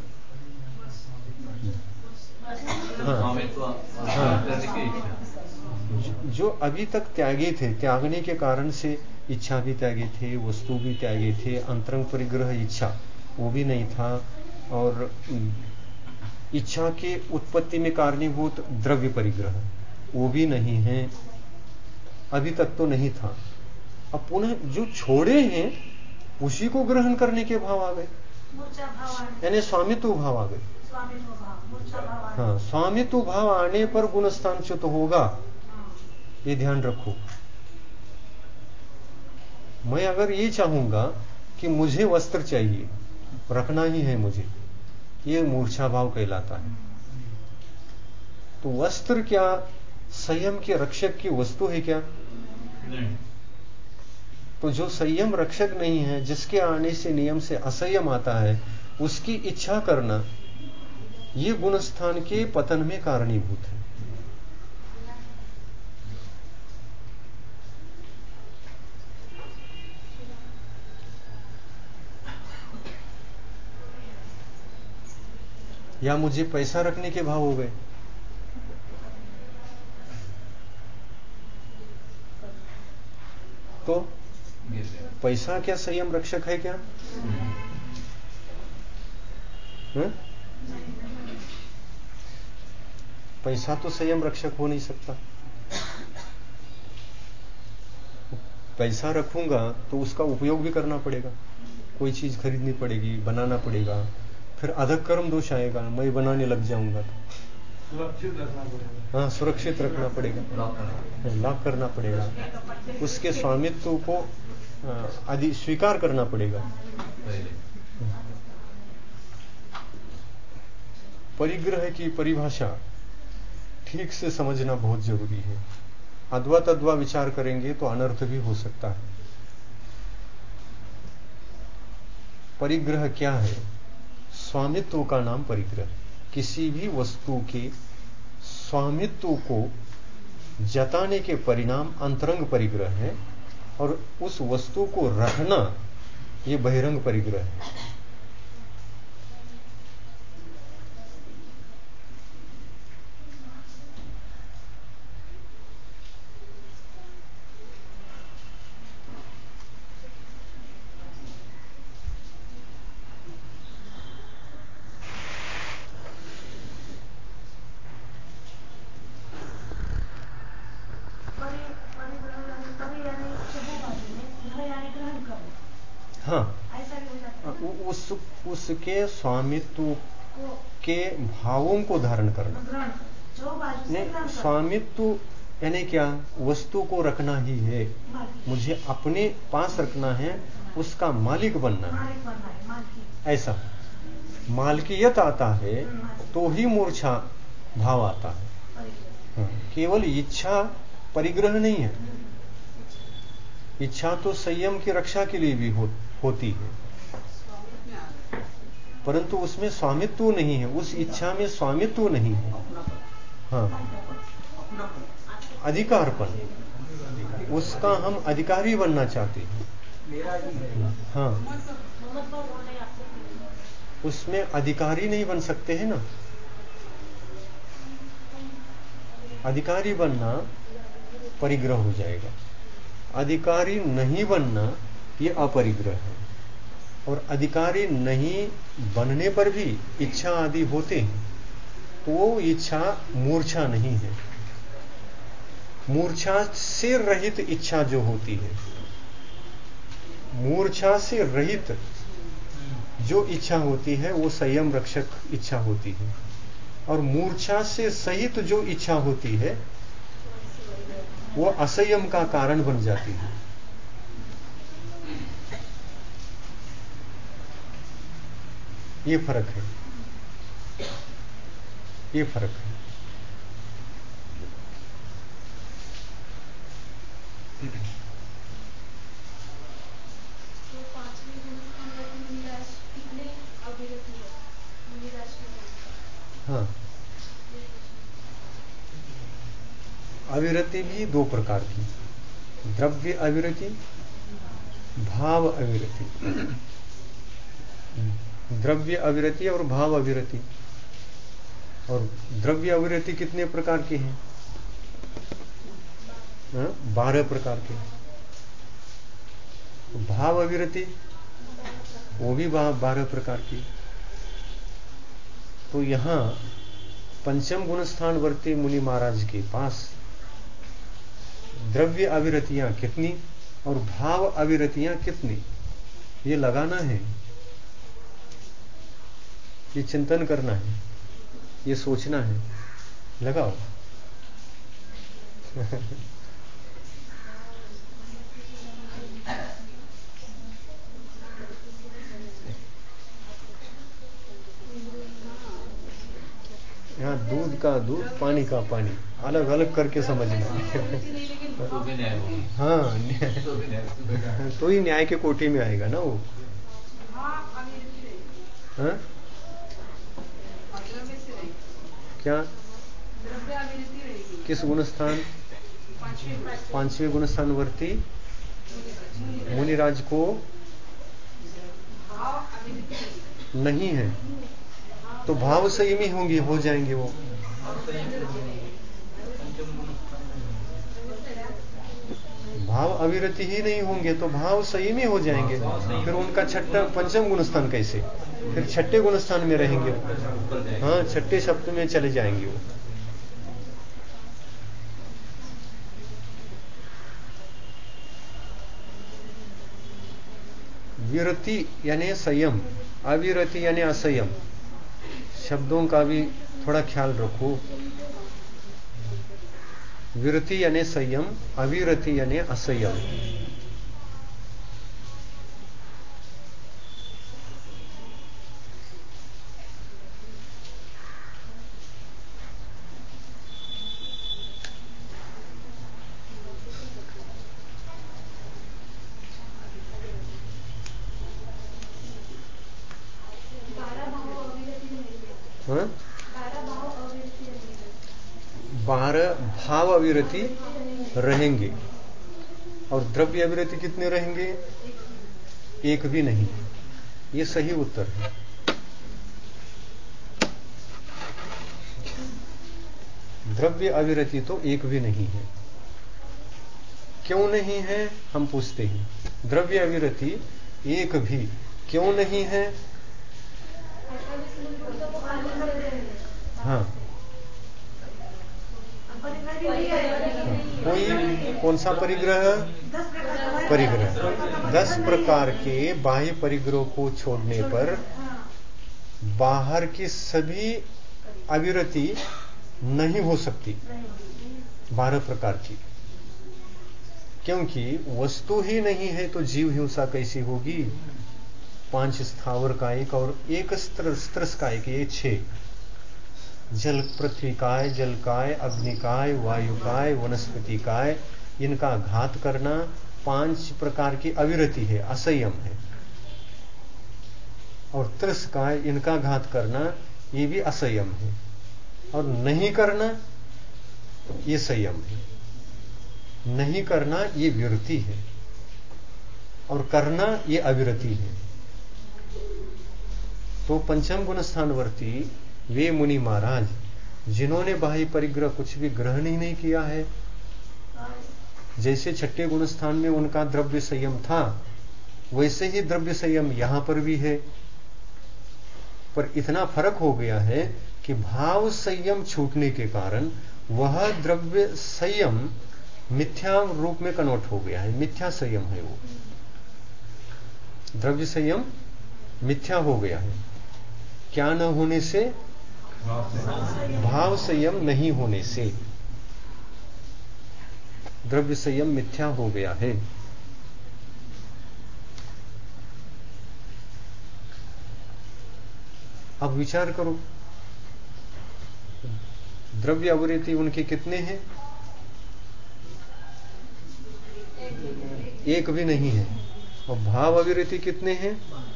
हाँ। हाँ। जो अभी तक त्यागी थे, त्यागने के कारण से इच्छा भी त्यागे थे, वस्तु भी त्यागे थे, अंतरंग परिग्रह इच्छा वो भी नहीं था, और इच्छा के उत्पत्ति में कारणीभूत द्रव्य परिग्रह वो भी नहीं है, अभी तक तो नहीं था। अब पुनः जो छोड़े हैं उसी को ग्रहण करने के भाव आ गए, यानी स्वामित्व भाव आ गए। हाँ, स्वामित्व भाव आने पर गुण स्थान च्युत होगा, ये ध्यान रखो। मैं अगर ये चाहूंगा कि मुझे वस्त्र चाहिए, रखना ही है मुझे, ये मूर्छा भाव कहलाता है। तो वस्त्र क्या संयम के रक्षक की वस्तु है क्या? नहीं। तो जो संयम रक्षक नहीं है, जिसके आने से नियम से असंयम आता है, उसकी इच्छा करना ये गुण स्थान के पतन में कारणीभूत है। या मुझे पैसा रखने के भाव हो गए, तो पैसा क्या संयम रक्षक है क्या? हुँ? पैसा तो संयम रक्षक हो नहीं सकता। पैसा रखूंगा तो उसका उपयोग भी करना पड़ेगा, कोई चीज खरीदनी पड़ेगी, बनाना पड़ेगा, फिर अधक कर्म दोष आएगा, मैं बनाने लग जाऊंगा तो सुरक्षित रखना पड़ेगा। हाँ, सुरक्षित रखना पड़ेगा, लॉक करना पड़ेगा, उसके स्वामित्व को आदि स्वीकार करना पड़ेगा। परिग्रह की परिभाषा ठीक से समझना बहुत जरूरी है। अद्वा तद्वा विचार करेंगे तो अनर्थ भी हो सकता है। परिग्रह क्या है? स्वामित्व का नाम परिग्रह। किसी भी वस्तु के स्वामित्व को जताने के परिणाम अंतरंग परिग्रह है, और उस वस्तु को रखना ये बहिरंग परिग्रह है। उस उसके स्वामित्व के भावों को धारण करना। नहीं, स्वामित्व यानी क्या? वस्तु को रखना ही है, मुझे अपने पास रखना है, उसका मालिक बनना है, ऐसा मालकियत आता है तो ही मूर्छा भाव आता है। हाँ, केवल इच्छा परिग्रह नहीं है, इच्छा तो संयम की रक्षा के लिए भी हो, होती है, परंतु उसमें स्वामित्व नहीं है, उस इच्छा में स्वामित्व नहीं है। हाँ, अधिकारपन, उसका हम अधिकारी बनना चाहते हैं। हाँ, उसमें अधिकारी नहीं बन सकते हैं ना। अधिकारी बनना परिग्रह हो जाएगा, अधिकारी नहीं बनना ये अपरिग्रह है। और अधिकारी नहीं बनने पर भी इच्छा आदि होते हैं तो वो इच्छा मूर्छा नहीं है। मूर्छा से रहित इच्छा जो होती है, मूर्छा से रहित जो इच्छा होती है वो संयम रक्षक इच्छा होती है, और मूर्छा से सहित जो इच्छा होती है वो असंयम का कारण बन जाती है। ये फर्क है, ये फर्क है। तो पांचवें गुणस्थान वर्ती मुनिराज कितने अविरति है? मुनिराज के हाँ, अविरति भी दो प्रकार की, द्रव्य अविरति, भाव अविरति। द्रव्य अविरति और भाव अविरति। और द्रव्य अविरति कितने प्रकार की है? बारह प्रकार के। भाव अविरति वो भी बारह प्रकार की। तो यहां पंचम गुणस्थान वर्ती मुनि महाराज के पास द्रव्य अविरतियां कितनी और भाव अविरतियां कितनी, ये लगाना है, ये चिंतन करना है, ये सोचना है। लगाओ। यहाँ दूध का दूध, पानी का पानी, अलग अलग करके समझना। हाँ, तो ही न्याय के कोटि में आएगा ना वो। हाँ? क्या? किस गुणस्थान? पांचवें गुणस्थान वर्ती मुनिराज को नहीं है तो भाव संयमी होंगी, हो जाएंगे वो। भाव अविरति ही नहीं होंगे तो भाव संयमी हो जाएंगे, फिर उनका छठा पंचम गुणस्थान कैसे? फिर छठे गुणस्थान में रहेंगे वो। हाँ, छठे सप्तम में चले जाएंगे वो। विरति यानी संयम, अविरति यानी असंयम। शब्दों का भी थोड़ा ख्याल रखो। विरति यानी संयम, अविरति यानी असंयम। बारह भाव अविरति रहेंगे और द्रव्य अविरति कितने रहेंगे? एक भी नहीं। ये सही उत्तर है। द्रव्य अविरति तो एक भी नहीं है। क्यों नहीं है हम पूछते हैं। द्रव्य अविरति एक भी क्यों नहीं है? हाँ, कोई कौन सा परिग्रह? परिग्रह। दस प्रकार के बाह्य परिग्रह को छोड़ने पर बाहर की सभी अविरति नहीं हो सकती, बारह प्रकार की। क्योंकि वस्तु ही नहीं है तो जीव हिंसा कैसी होगी? पांच स्थावर कायिक और एक स्त्रस कायिक, ये छह। जल पृथ्वी काय, जल काय, अग्नि काय, वायु काय, वनस्पति काय, इनका घात करना पांच प्रकार की अविरति है, असंयम है। और त्रस काय, इनका घात करना ये भी असंयम है। और नहीं करना ये संयम है। नहीं करना ये विरति है, और करना ये अविरति है। तो पंचम गुण स्थानवर्ती वे मुनि महाराज जिन्होंने बाह्य परिग्रह कुछ भी ग्रहण ही नहीं किया है, जैसे छठे गुण स्थान में उनका द्रव्य संयम था, वैसे ही द्रव्य संयम यहां पर भी है। पर इतना फर्क हो गया है कि भाव संयम छूटने के कारण वह द्रव्य संयम मिथ्या रूप में कन्वर्ट हो गया है, मिथ्या संयम है। वो द्रव्य संयम मिथ्या हो गया है। क्या न होने से? भाव संयम नहीं होने से द्रव्य संयम मिथ्या हो गया है। अब विचार करो, द्रव्य अविरति उनके कितने हैं? एक भी नहीं है। और भाव अविरति कितने हैं?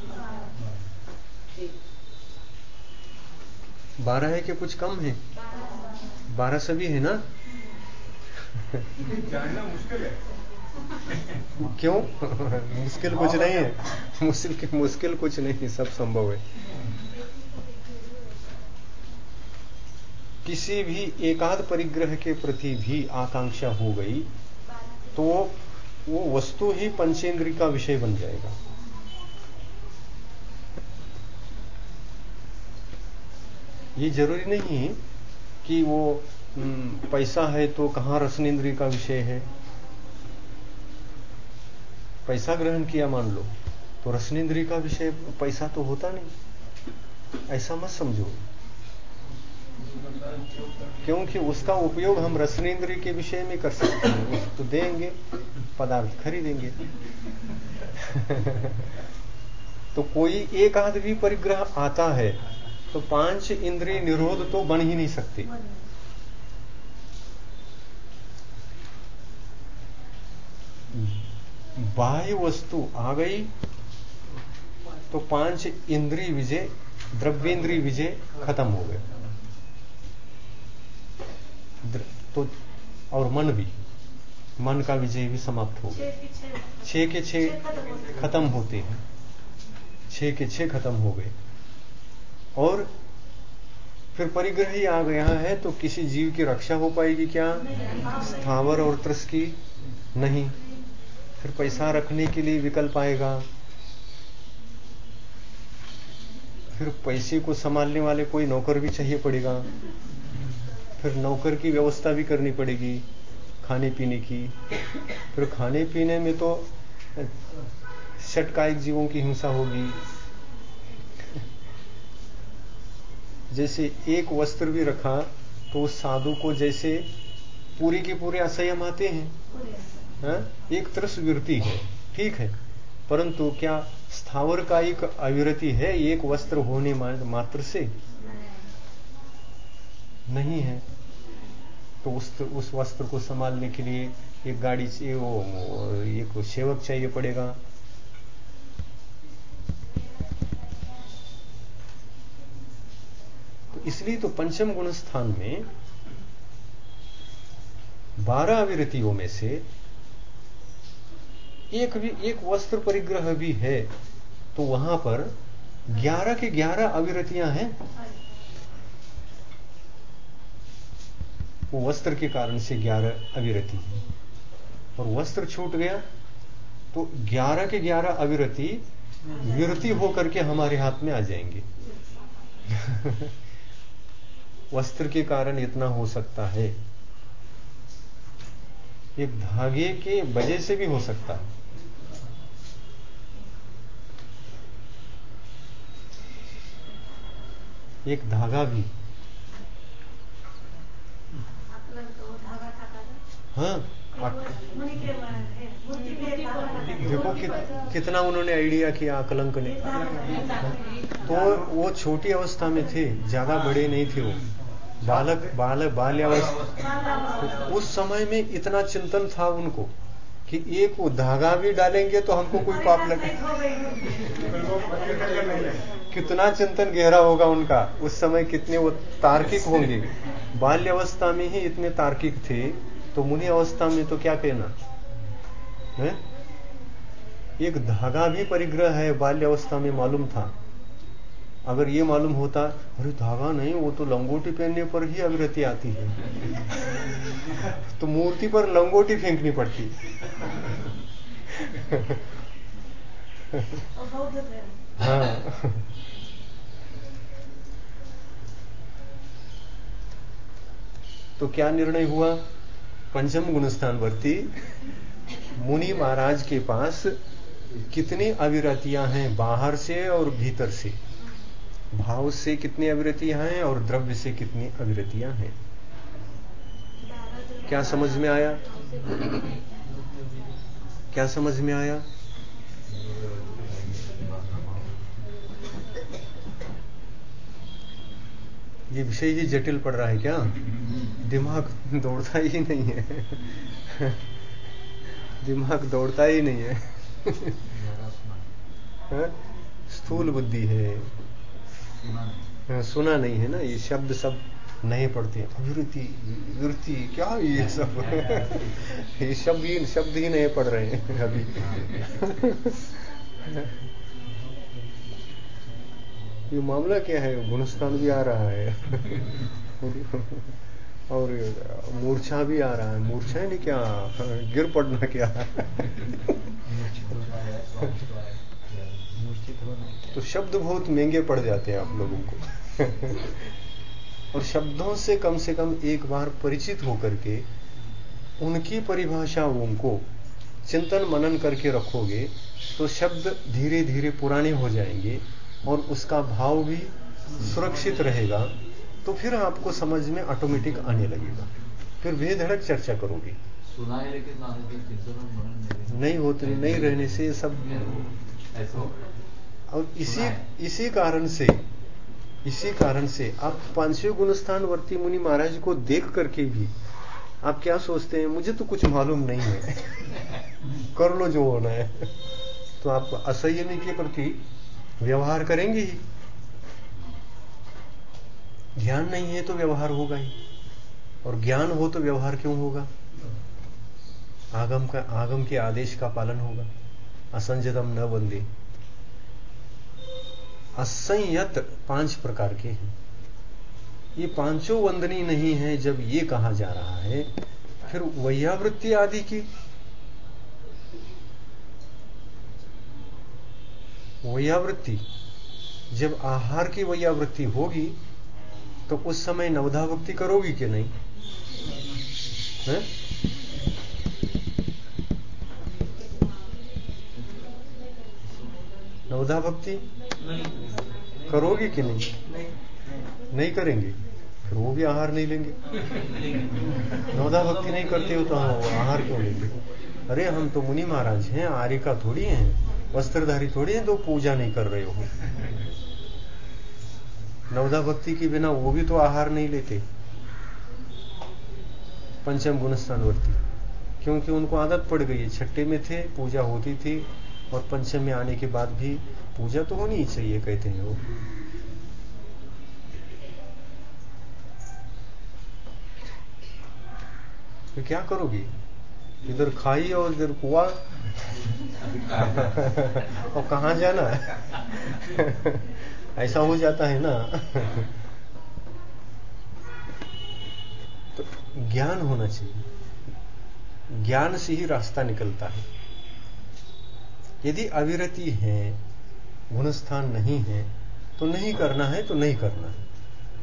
बारह है कि कुछ कम है? बारह सभी है ना? जानना मुश्किल है। क्यों? मुश्किल कुछ नहीं है। मुश्किल मुश्किल कुछ नहीं, सब संभव है। किसी भी एकाध परिग्रह के प्रति भी आकांक्षा हो गई तो वो वस्तु ही पंचेंद्रिय का विषय बन जाएगा। ये जरूरी नहीं है कि वो पैसा है तो कहां रसनेन्द्रिय का विषय है। पैसा ग्रहण किया मान लो तो रसनेन्द्रिय का विषय पैसा तो होता नहीं, ऐसा मत समझो। क्योंकि उसका उपयोग हम रसनेन्द्रिय के विषय में कर सकते हैं। उसको देंगे, पदार्थ खरीदेंगे। तो कोई एक आध भी परिग्रह आता है तो पांच इंद्रिय निरोध तो बन ही नहीं सकते। बाह्य वस्तु आ गई तो पांच इंद्रिय विजय, द्रव्येंद्रिय विजय खत्म हो गए। तो और मन भी, मन का विजय भी समाप्त हो गया। छह के छह खत्म होते हैं, छह के छह खत्म हो गए। और फिर परिग्रह ही आ गया है तो किसी जीव की रक्षा हो पाएगी क्या? स्थावर और त्रस की नहीं। फिर पैसा रखने के लिए विकल्प आएगा, फिर पैसे को संभालने वाले कोई नौकर भी चाहिए पड़ेगा, फिर नौकर की व्यवस्था भी करनी पड़ेगी खाने पीने की। फिर खाने पीने में तो षटकायिक जीवों की हिंसा होगी। जैसे एक वस्त्र भी रखा तो उस साधु को जैसे पूरी के पूरे असंयम आते हैं, हा? एक त्रस विरति है, ठीक है, परंतु क्या स्थावर कायिक अविरति है एक वस्त्र होने मात्र से? नहीं है। तो उस उस वस्त्र को संभालने के लिए एक गाड़ी चाहिए, वो एक सेवक चाहिए पड़ेगा। तो इसलिए तो पंचम गुण स्थान में बारह अविरतियों में से एक भी एक वस्त्र परिग्रह भी है तो वहां पर ग्यारह के ग्यारह अविरतियां हैं। वो वस्त्र के कारण से ग्यारह अविरति है। और वस्त्र छूट गया तो ग्यारह के ग्यारह अविरति विरति होकर के हमारे हाथ में आ जाएंगे। वस्त्र के कारण इतना हो सकता है। एक धागे के वजह से भी हो सकता है। एक धागा भी, हाँ देखो कि, कितना उन्होंने आइडिया किया आकलंक ने। तो वो छोटी अवस्था में थे, ज्यादा बड़े नहीं थे, वो बालक बालक बाल्यावस्था। उस समय में इतना चिंतन था उनको कि एक वो धागा भी डालेंगे तो हमको कोई पाप लगे। कितना चिंतन गहरा होगा उनका उस समय, कितने वो तार्किक होंगे। बाल्यावस्था में ही इतने तार्किक थे, तो मुनि अवस्था में तो क्या कहना है? एक धागा भी परिग्रह है, बाल्यावस्था में मालूम था। अगर ये मालूम होता, अरे धागा नहीं, वो तो लंगोटी पहनने पर ही अविरति आती है, तो मूर्ति पर लंगोटी फेंकनी पड़ती। हाँ, तो क्या निर्णय हुआ? पंचम गुणस्थानवर्ती मुनि महाराज के पास कितनी अविरतियां हैं, बाहर से और भीतर से। भाव से कितनी अविरतियां हैं और द्रव्य से कितनी अविरतियां हैं। क्या समझ में आया? क्या समझ में आया? ये विषय ही जटिल पड़ रहा है क्या? दिमाग दौड़ता ही नहीं है। दिमाग दौड़ता ही नहीं है। स्थूल बुद्धि है, सुना नहीं है ना, ये शब्द सब नहीं पढ़ते। अविरति विरति क्या ये सब? ये शब्द ही शब्द ही नहीं पढ़ रहे हैं अभी। ये मामला क्या है? गुणस्थान भी आ रहा है और मूर्छा भी आ रहा है। मूर्छा है नहीं क्या? गिर पड़ना क्या? तो शब्द बहुत महंगे पड़ जाते हैं आप लोगों को। और शब्दों से कम से कम एक बार परिचित होकर के उनकी परिभाषाओं को चिंतन मनन करके रखोगे तो शब्द धीरे धीरे पुराने हो जाएंगे और उसका भाव भी सुरक्षित रहेगा। तो फिर आपको समझ में ऑटोमेटिक आने लगेगा, फिर बेधड़क चर्चा करोगे। सुना है लेकिन चिंतन नहीं होते, नहीं रहने से सब। और इसी इसी कारण से इसी कारण से आप पांचवें गुणस्थान वर्ती मुनि महाराज को देख करके भी आप क्या सोचते हैं? मुझे तो कुछ मालूम नहीं है, कर लो जो होना है। तो आप असंयमी के प्रति व्यवहार करेंगे ही। ज्ञान नहीं है तो व्यवहार होगा ही, और ज्ञान हो तो व्यवहार क्यों होगा? आगम का आगम के आदेश का पालन होगा। असंजदम न वंदे। असंयत पांच प्रकार के हैं, ये पांचों वंदनीय नहीं है। जब ये कहा जा रहा है, फिर वैयावृत्ति आदि की, वैयावृत्ति जब आहार की वैयावृत्ति होगी तो उस समय नवधा भक्ति करोगी कि नहीं? है? नवधा भक्ति करोगी कि नहीं? नहीं करेंगे, फिर वो भी आहार नहीं लेंगे। नवधा भक्ति नहीं करते हो तो हम आहार क्यों लेंगे? अरे हम तो मुनि महाराज हैं, आर्यिका थोड़ी हैं, वस्त्रधारी थोड़ी हैं, तो पूजा नहीं कर रहे हो। नवधा भक्ति के बिना वो भी तो आहार नहीं लेते पंचम गुणस्थानवर्ती, क्योंकि उनको आदत पड़ गई है। छठे में थे, पूजा होती थी, और पंचम में आने के बाद भी पूजा तो होनी ही चाहिए, कहते हैं वो। तो क्या करोगी? इधर खाई और इधर कुआ। और कहां जाना है? ऐसा हो जाता है ना। तो ज्ञान होना चाहिए, ज्ञान से ही रास्ता निकलता है। यदि अविरति है, गुणस्थान नहीं है, तो नहीं करना है तो नहीं करना है।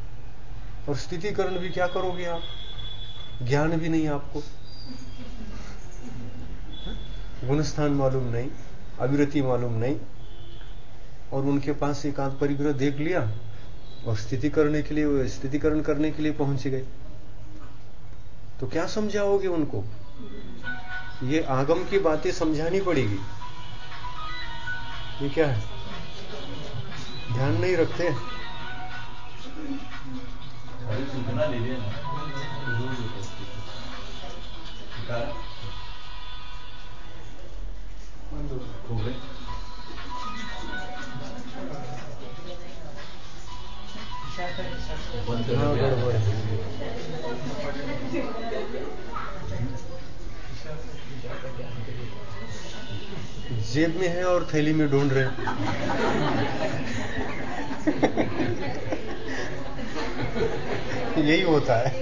और स्थितिकरण भी क्या करोगे आप? ज्ञान भी नहीं आपको। गुणस्थान मालूम नहीं, अविरति मालूम नहीं, और उनके पास एक आध परिग्रह देख लिया और स्थिति करने के लिए स्थितिकरण करने के लिए पहुंच गए, तो क्या समझाओगे उनको? ये आगम की बातें समझानी पड़ेगी। ये क्या है? ध्यान नहीं रखते। सूचना ले लेना हो गए। हाँ, गड़बड़ है। जेब में है और थैली में ढूंढ रहे हैं। यही होता है।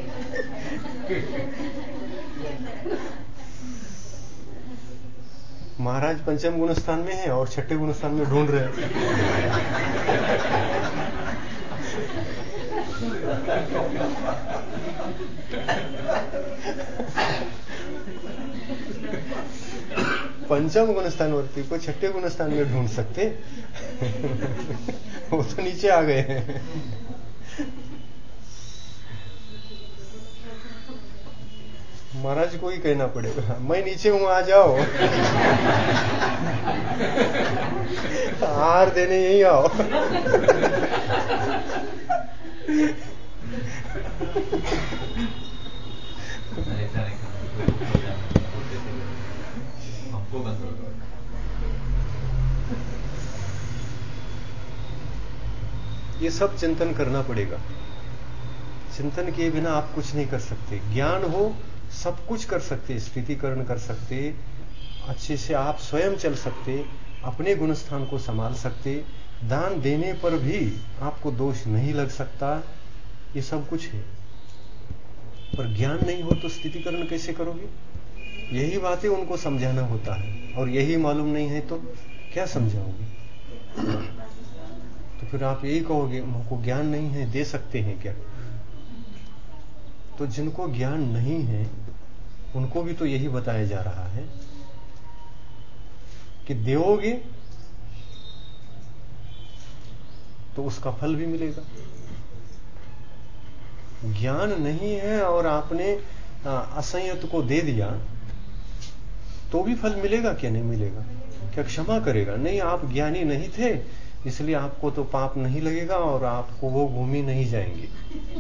महाराज पंचम गुणस्थान में है और छठे गुणस्थान में ढूंढ रहे हैं। पंचम गुणस्थान वर्ती को छठे गुणस्थान में ढूंढ सकते। वो तो नीचे आ गए हैं। महाराज को ही कहना पड़ेगा, मैं नीचे हूं, आ जाओ। हार देने यही आओ। हमको बंद हो। ये सब चिंतन करना पड़ेगा। चिंतन किए बिना आप कुछ नहीं कर सकते। ज्ञान हो सब कुछ कर सकते, स्थितिकरण कर सकते, अच्छे से आप स्वयं चल सकते, अपने गुणस्थान को संभाल सकते, दान देने पर भी आपको दोष नहीं लग सकता, ये सब कुछ है। पर ज्ञान नहीं हो तो स्थितिकरण कैसे करोगे? यही बातें उनको समझाना होता है, और यही मालूम नहीं है तो क्या समझाओगे? तो फिर आप यही कहोगे हमको ज्ञान नहीं है, दे सकते हैं क्या? तो जिनको ज्ञान नहीं है उनको भी तो यही बताया जा रहा है कि दोगे तो उसका फल भी मिलेगा। ज्ञान नहीं है और आपने असंयत को दे दिया तो भी फल मिलेगा क्या? नहीं मिलेगा। क्या क्षमा करेगा? नहीं, आप ज्ञानी नहीं थे इसलिए आपको तो पाप नहीं लगेगा और आपको वो भूमि नहीं जाएंगे।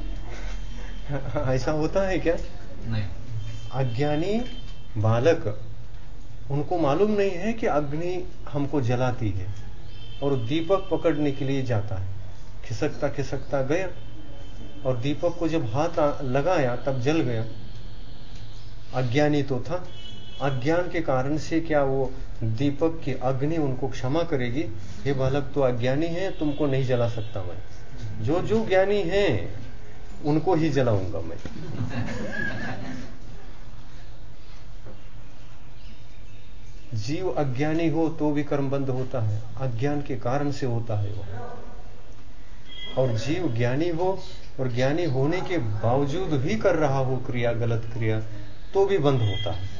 ऐसा होता है क्या? नहीं। अज्ञानी बालक, उनको मालूम नहीं है कि अग्नि हमको जलाती है, और दीपक पकड़ने के लिए जाता है, खिसकता खिसकता गया और दीपक को जब हाथ लगाया तब जल गया। अज्ञानी तो था। अज्ञान के कारण से क्या वो दीपक की अग्नि उनको क्षमा करेगी? हे बालक, तो अज्ञानी है, तुमको नहीं जला सकता मैं। जो जो ज्ञानी है उनको ही जलाऊंगा मैं। जीव अज्ञानी हो तो भी कर्म बंद होता है, अज्ञान के कारण से होता है वो। और जीव ज्ञानी हो और ज्ञानी होने के बावजूद भी कर रहा हो क्रिया, गलत क्रिया, तो भी बंद होता है।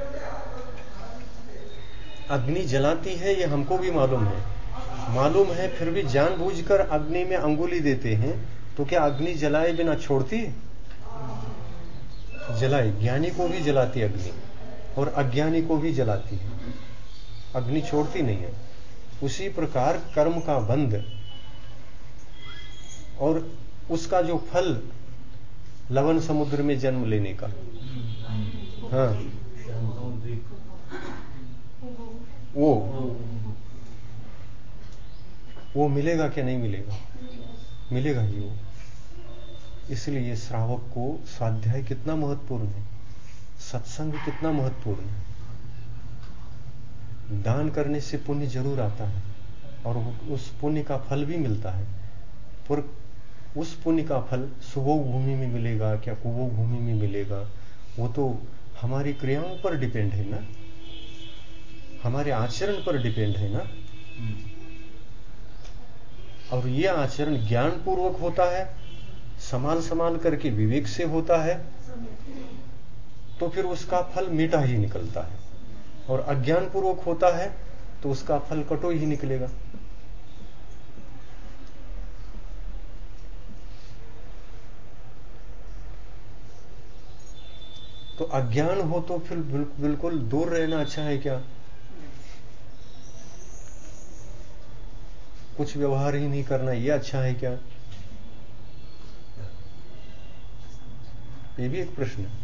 अग्नि जलाती है ये हमको भी मालूम है, मालूम है फिर भी जानबूझकर अग्नि में अंगुली देते हैं, तो क्या अग्नि जलाए बिना छोड़ती है? जलाए। ज्ञानी को भी जलाती अग्नि और अज्ञानी को भी जलाती है, अग्नि छोड़ती नहीं है। उसी प्रकार कर्म का बंध और उसका जो फल, लवण समुद्र में जन्म लेने का, हाँ, वो वो मिलेगा क्या? नहीं मिलेगा, मिलेगा ही वो। इसलिए श्रावक को स्वाध्याय कितना महत्वपूर्ण है, सत्संग कितना महत्वपूर्ण है। दान करने से पुण्य जरूर आता है और उस पुण्य का फल भी मिलता है, पर उस पुण्य का फल सुभोग भूमि में मिलेगा क्या, कुभोग भूमि में मिलेगा, वो तो हमारी क्रियाओं पर डिपेंड है ना, हमारे आचरण पर डिपेंड है ना। और ये आचरण ज्ञान पूर्वक होता है, संभाल संभाल करके विवेक से होता है, तो फिर उसका फल मीठा ही निकलता है। और अज्ञान पूर्वक होता है तो उसका फल कटो ही निकलेगा। तो अज्ञान हो तो फिर बिल्कुल दूर रहना अच्छा है क्या? कुछ व्यवहार ही नहीं करना ये अच्छा है क्या? ये भी एक प्रश्न है।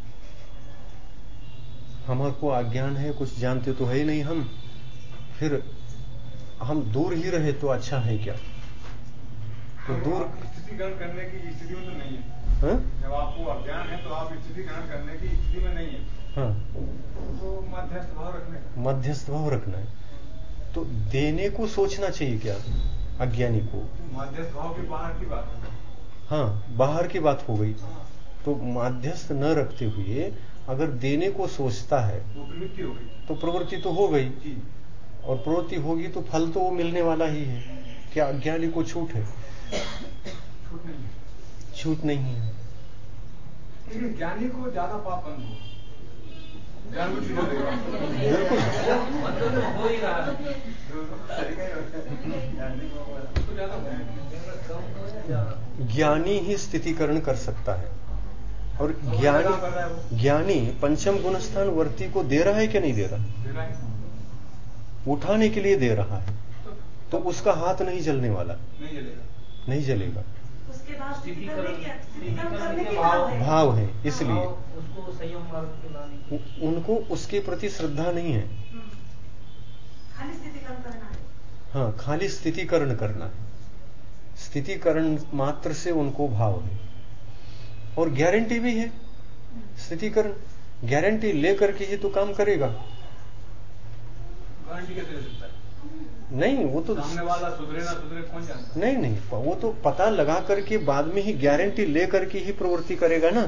हमारे को अज्ञान है, कुछ जानते तो है ही नहीं हम, फिर हम दूर ही रहे तो अच्छा है क्या? तो दूर स्थिति ग्रहण करने की स्थिति में तो नहीं है। हा? जब आपको अज्ञान है तो आप स्थिति ग्रहण करने की स्थिति में नहीं है। हाँ, तो मध्यस्थ भाव रखने का मध्यस्थ भाव रखना है। तो देने को सोचना चाहिए क्या अज्ञानी को? मध्यस्थ भाव की बाहर की बात है। हाँ, बाहर की बात हो गई। तो मध्यस्थ न रखते हुए अगर देने को सोचता है वो प्रवृत्ति हो गई, तो प्रवृत्ति तो हो गई, और प्रवृत्ति होगी तो फल तो वो मिलने वाला ही है। क्या अज्ञानी को छूट है? छूट नहीं है। छूट नहीं है। लेकिन ज्ञानी को ज्यादा पाप बंद हो, ज्ञान को छूट देगा। बिल्कुल हो ही रहा है। ज्ञानी ही स्थितिकरण कर सकता है। और ज्ञानी ज्ञानी पंचम गुण स्थान वर्ती को दे रहा है क्या नहीं दे रहा? उठाने के लिए दे रहा है, तो उसका हाथ नहीं जलने वाला, नहीं जलेगा, नहीं जलेगा। उसके बाद स्थिति करने की स्थितिकरण करने के भाव है, भाव है, इसलिए उसको संयम मार्ग पे लाने की, उनको उसके प्रति श्रद्धा नहीं है। खाली स्थितिकरण करना है। हाँ, खाली स्थितिकरण करना है। स्थितिकरण मात्र से उनको भाव है, और गारंटी भी है। स्थितिकरण गारंटी लेकर के ही तो काम करेगा। गारंटी कैसे ले सकता है? नहीं, वो तो सामने वाला सुधरे ना सुधरे कौन जानता? नहीं नहीं, वो तो पता लगा करके बाद में ही गारंटी लेकर के ही प्रवृत्ति करेगा ना।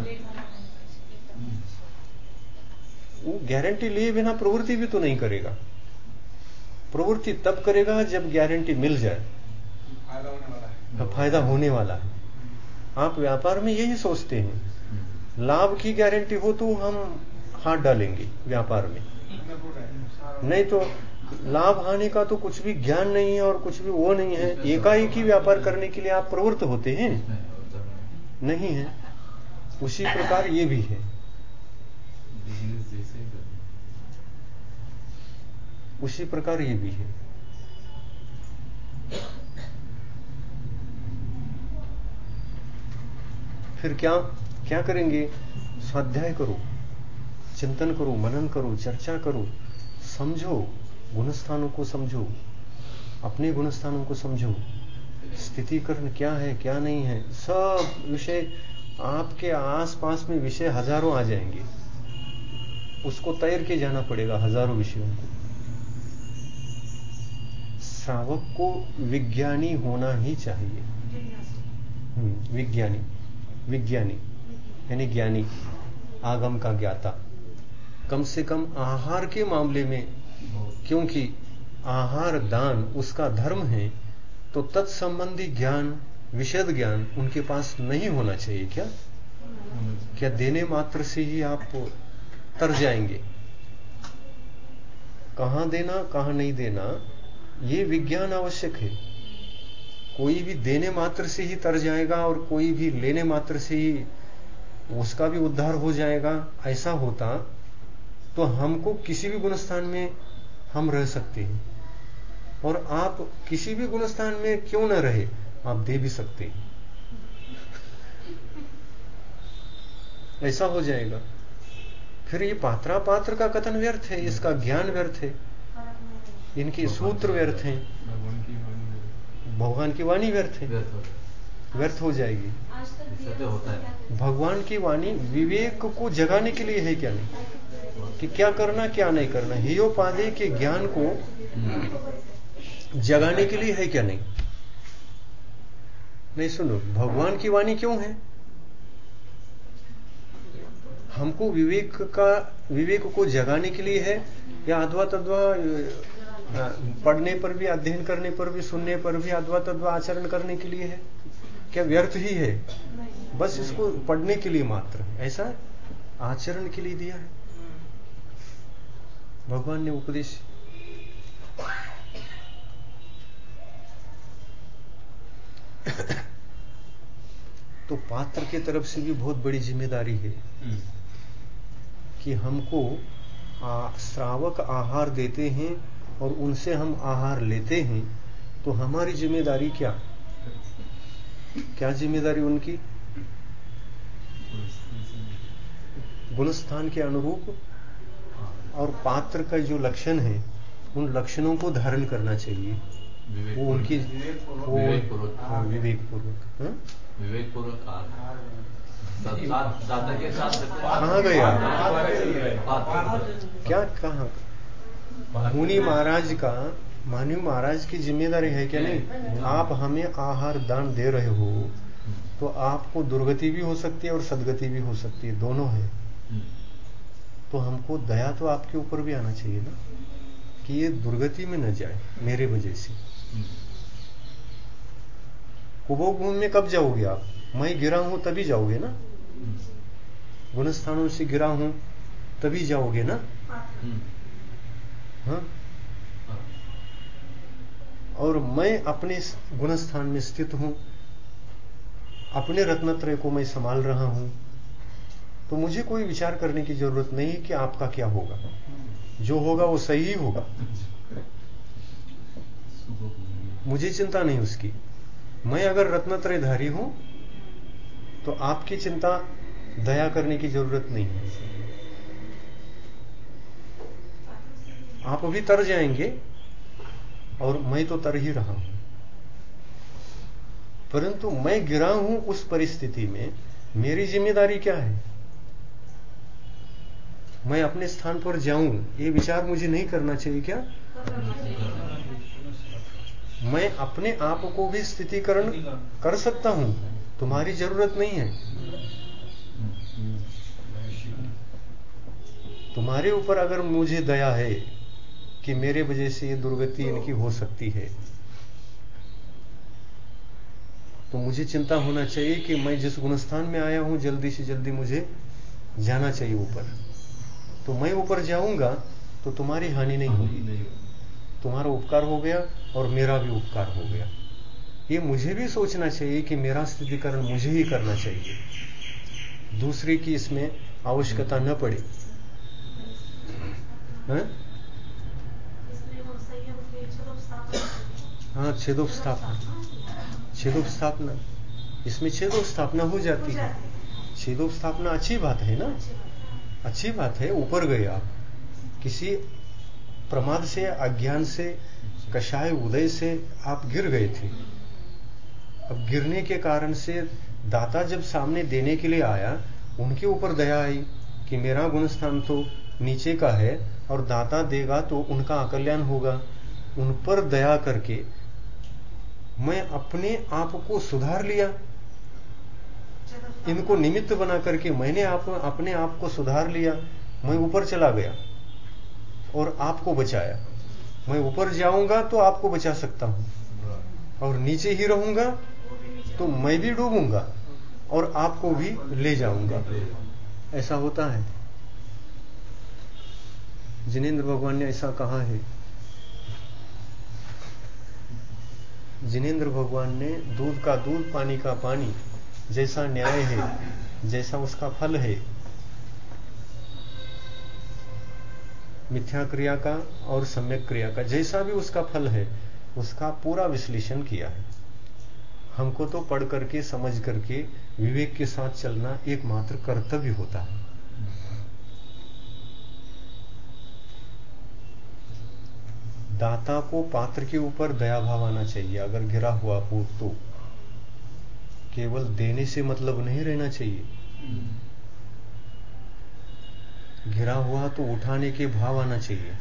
वो गारंटी लिए बिना प्रवृत्ति भी तो नहीं करेगा। प्रवृत्ति तब करेगा जब गारंटी मिल जाए, फायदा होने वाला है। फायदा होने वाला है। आप व्यापार में यही सोचते हैं, लाभ की गारंटी हो तो हम हाथ डालेंगे व्यापार में, नहीं तो लाभ हानि का तो कुछ भी ज्ञान नहीं है और कुछ भी वो नहीं है। एकाएक ही व्यापार करने के लिए आप प्रवृत्त होते हैं, नहीं है। उसी प्रकार ये भी है, उसी प्रकार ये भी है। फिर क्या क्या करेंगे? स्वाध्याय करो, चिंतन करो, मनन करो, चर्चा करो, समझो, गुणस्थानों को समझो, अपने गुणस्थानों को समझो, स्थितिकरण क्या है क्या नहीं है। सब विषय आपके आसपास में विषय हजारों आ जाएंगे, उसको तैर के जाना पड़ेगा हजारों विषयों को। श्रावक को विज्ञानी होना ही चाहिए। हम्म, विज्ञानी विज्ञानी यानी ज्ञानी, आगम का ज्ञाता, कम से कम आहार के मामले में, क्योंकि आहार दान उसका धर्म है, तो तत्संबंधी ज्ञान, विशद ज्ञान उनके पास नहीं होना चाहिए क्या? क्या देने मात्र से ही आप तर जाएंगे? कहां देना कहां नहीं देना, ये विज्ञान आवश्यक है। कोई भी देने मात्र से ही तर जाएगा और कोई भी लेने मात्र से ही उसका भी उद्धार हो जाएगा, ऐसा होता तो हमको किसी भी गुणस्थान में हम रह सकते हैं, और आप किसी भी गुणस्थान में क्यों न रहे, आप दे भी सकते हैं। ऐसा हो जाएगा, फिर ये पात्रा पात्र का कथन व्यर्थ है, इसका ज्ञान व्यर्थ है, इनके सूत्र व्यर्थ हैं, भगवान की वाणी व्यर्थ है, व्यर्थ हो जाएगी। भगवान की वाणी विवेक को जगाने के लिए है क्या नहीं, कि क्या करना क्या नहीं करना, हेयोपाधेय के ज्ञान को जगाने के लिए है क्या नहीं? नहीं, सुनो, भगवान की वाणी क्यों है? हमको विवेक का विवेक को जगाने के लिए है, या अथवा तद्वा पढ़ने पर भी, अध्ययन करने पर भी, सुनने पर भी अथवा तद्वा आचरण करने के लिए है? क्या व्यर्थ ही है? बस इसको पढ़ने के लिए मात्र, ऐसा आचरण के लिए दिया है। भगवान ने उपदेश तो पात्र की तरफ से भी बहुत बड़ी जिम्मेदारी है कि हमको आ, श्रावक आहार देते हैं और उनसे हम आहार लेते हैं, तो हमारी जिम्मेदारी क्या क्या जिम्मेदारी उनकी गुणस्थान के अनुरूप और पात्र का जो लक्षण है उन लक्षणों को धारण करना चाहिए। वो उनकी वो विवेक पूर्वक विवेक पूर्वक दाता के साथ कहाँ गए आप? क्या कहाँ? मुनि महाराज का मानव महाराज की जिम्मेदारी है क्या नहीं? आप हमें आहार दान दे रहे हो तो आपको दुर्गति भी हो सकती है और सदगति भी हो सकती है, दोनों है। तो हमको दया तो आपके ऊपर भी आना चाहिए ना कि ये दुर्गति में न जाए मेरे वजह से। कुबोभूमि में कब जाओगे आप? मैं गिरा हूं तभी जाओगे ना, गुणस्थानों से गिरा हूं तभी जाओगे ना। हाँ, और मैं अपने गुणस्थान में स्थित हूं, अपने रत्नत्रय को मैं संभाल रहा हूं, तो मुझे कोई विचार करने की जरूरत नहीं कि आपका क्या होगा। जो होगा वो सही ही होगा, मुझे चिंता नहीं उसकी। मैं अगर रत्नत्रयधारी हूं तो आपकी चिंता दया करने की जरूरत नहीं है। आप अभी तर जाएंगे और मैं तो तर ही रहा हूं, परंतु मैं गिरा हूं उस परिस्थिति में मेरी जिम्मेदारी क्या है? मैं अपने स्थान पर जाऊं ये विचार मुझे नहीं करना चाहिए क्या? मैं अपने आप को भी स्थितिकरण कर सकता हूं, तुम्हारी जरूरत नहीं है। तुम्हारे ऊपर अगर मुझे दया है कि मेरे वजह से ये दुर्गति इनकी हो सकती है, तो मुझे चिंता होना चाहिए कि मैं जिस गुणस्थान में आया हूं जल्दी से जल्दी मुझे जाना चाहिए ऊपर। तो मैं ऊपर जाऊंगा तो तुम्हारी हानि नहीं होगी, तुम्हारा उपकार हो गया और मेरा भी उपकार हो गया। ये मुझे भी सोचना चाहिए कि मेरा स्थितिकरण मुझे ही करना चाहिए, दूसरे की इसमें आवश्यकता न पड़े। हैं? हाँ, छेदोपस्थापना, छेदोपस्थापना इसमें छेदोपस्थापना हो जाती है। छेदोपस्थापना अच्छी बात है ना, अच्छी बात है। ऊपर गए आप, किसी प्रमाद से, अज्ञान से, कषाय उदय से आप गिर गए थे। अब गिरने के कारण से दाता जब सामने देने के लिए आया, उनके ऊपर दया आई कि मेरा गुणस्थान तो नीचे का है और दाता देगा तो उनका अकल्याण होगा। उन पर दया करके मैं अपने आप को सुधार लिया, इनको निमित्त बना करके मैंने आप, अपने आप को सुधार लिया। मैं ऊपर चला गया और आपको बचाया। मैं ऊपर जाऊंगा तो आपको बचा सकता हूं, और नीचे ही रहूंगा तो मैं भी डूबूंगा और आपको भी ले जाऊंगा। ऐसा होता है। जिनेंद्र भगवान ने ऐसा कहा है। जिनेंद्र भगवान ने दूध का दूध, पानी का पानी, जैसा न्याय है, जैसा उसका फल है, मिथ्या क्रिया का और सम्यक क्रिया का, जैसा भी उसका फल है, उसका पूरा विश्लेषण किया है। हमको तो पढ़ करके, समझ करके, विवेक के साथ चलना एकमात्र कर्तव्य होता है। दाता को पात्र के ऊपर दया भाव आना चाहिए। अगर गिरा हुआ हो तो केवल देने से मतलब नहीं रहना चाहिए, गिरा हुआ तो उठाने के भाव आना चाहिए।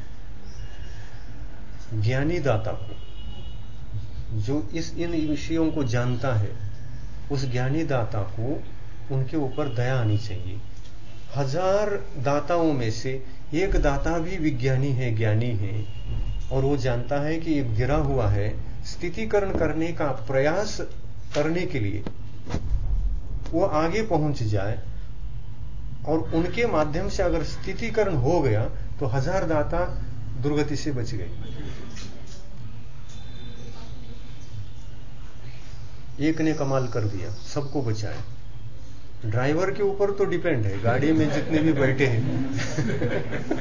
ज्ञानी दाता को, जो इस इन विषयों को जानता है, उस ज्ञानी दाता को उनके ऊपर दया आनी चाहिए। हजार दाताओं में से एक दाता भी विज्ञानी है, ज्ञानी है, और वो जानता है कि ये गिरा हुआ है, स्थितिकरण करने का प्रयास करने के लिए वो आगे पहुंच जाए, और उनके माध्यम से अगर स्थितिकरण हो गया तो हजार दाता दुर्गति से बच गए। एक ने कमाल कर दिया, सबको बचाया। ड्राइवर के ऊपर तो डिपेंड है, गाड़ी में जितने भी बैठे हैं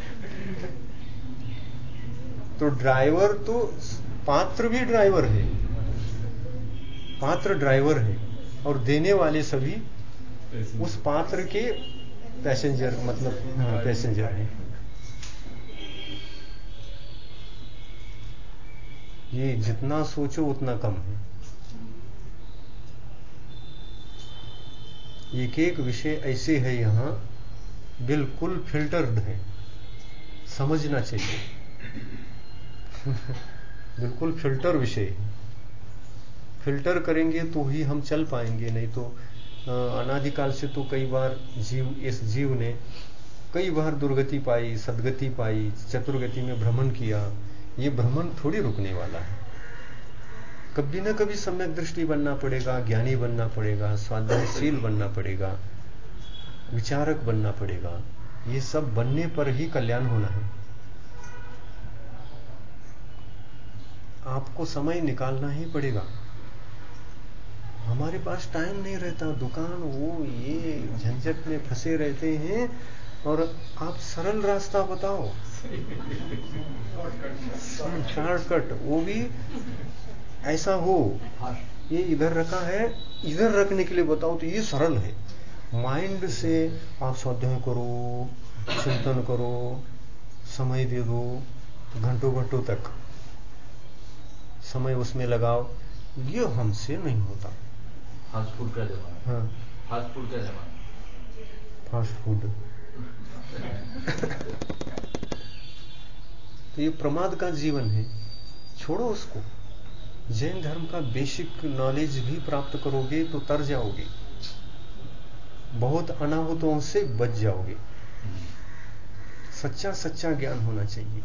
तो ड्राइवर तो पात्र भी ड्राइवर है, पात्र ड्राइवर है और देने वाले सभी उस पात्र के पैसेंजर, मतलब हाँ, पैसेंजर है। ये जितना सोचो उतना कम है। एक एक विषय ऐसे है यहां बिल्कुल फिल्टर्ड है, समझना चाहिए बिल्कुल फिल्टर विषय है। फिल्टर करेंगे तो ही हम चल पाएंगे, नहीं तो अनादिकाल से तो कई बार जीव इस जीव ने कई बार दुर्गति पाई, सदगति पाई, चतुर्गति में भ्रमण किया। ये भ्रमण थोड़ी रुकने वाला है, कभी ना कभी सम्यक दृष्टि बनना पड़ेगा, ज्ञानी बनना पड़ेगा, स्वाध्यायशील बनना पड़ेगा, विचारक बनना पड़ेगा। ये सब बनने पर ही कल्याण होना है। आपको समय निकालना ही पड़ेगा। हमारे पास टाइम नहीं रहता, दुकान वो ये झंझट में फंसे रहते हैं, और आप सरल रास्ता बताओ, शॉर्टकट, वो भी ऐसा हो, ये इधर रखा है, इधर रखने के लिए बताओ तो ये सरल है। माइंड से आप स्वाध्याय करो, चिंतन करो, समय दे दो, घंटों घंटों तक समय उसमें लगाओ, ये हमसे नहीं होता। फास्ट फूड का जमाना। हाँ, फास्ट फूड का जमाना। फास्ट फूड तो ये प्रमाद का जीवन है, छोड़ो उसको। जैन धर्म का बेसिक नॉलेज भी प्राप्त करोगे तो तर जाओगे, बहुत अनाहुतों से बच जाओगे। सच्चा सच्चा ज्ञान होना चाहिए,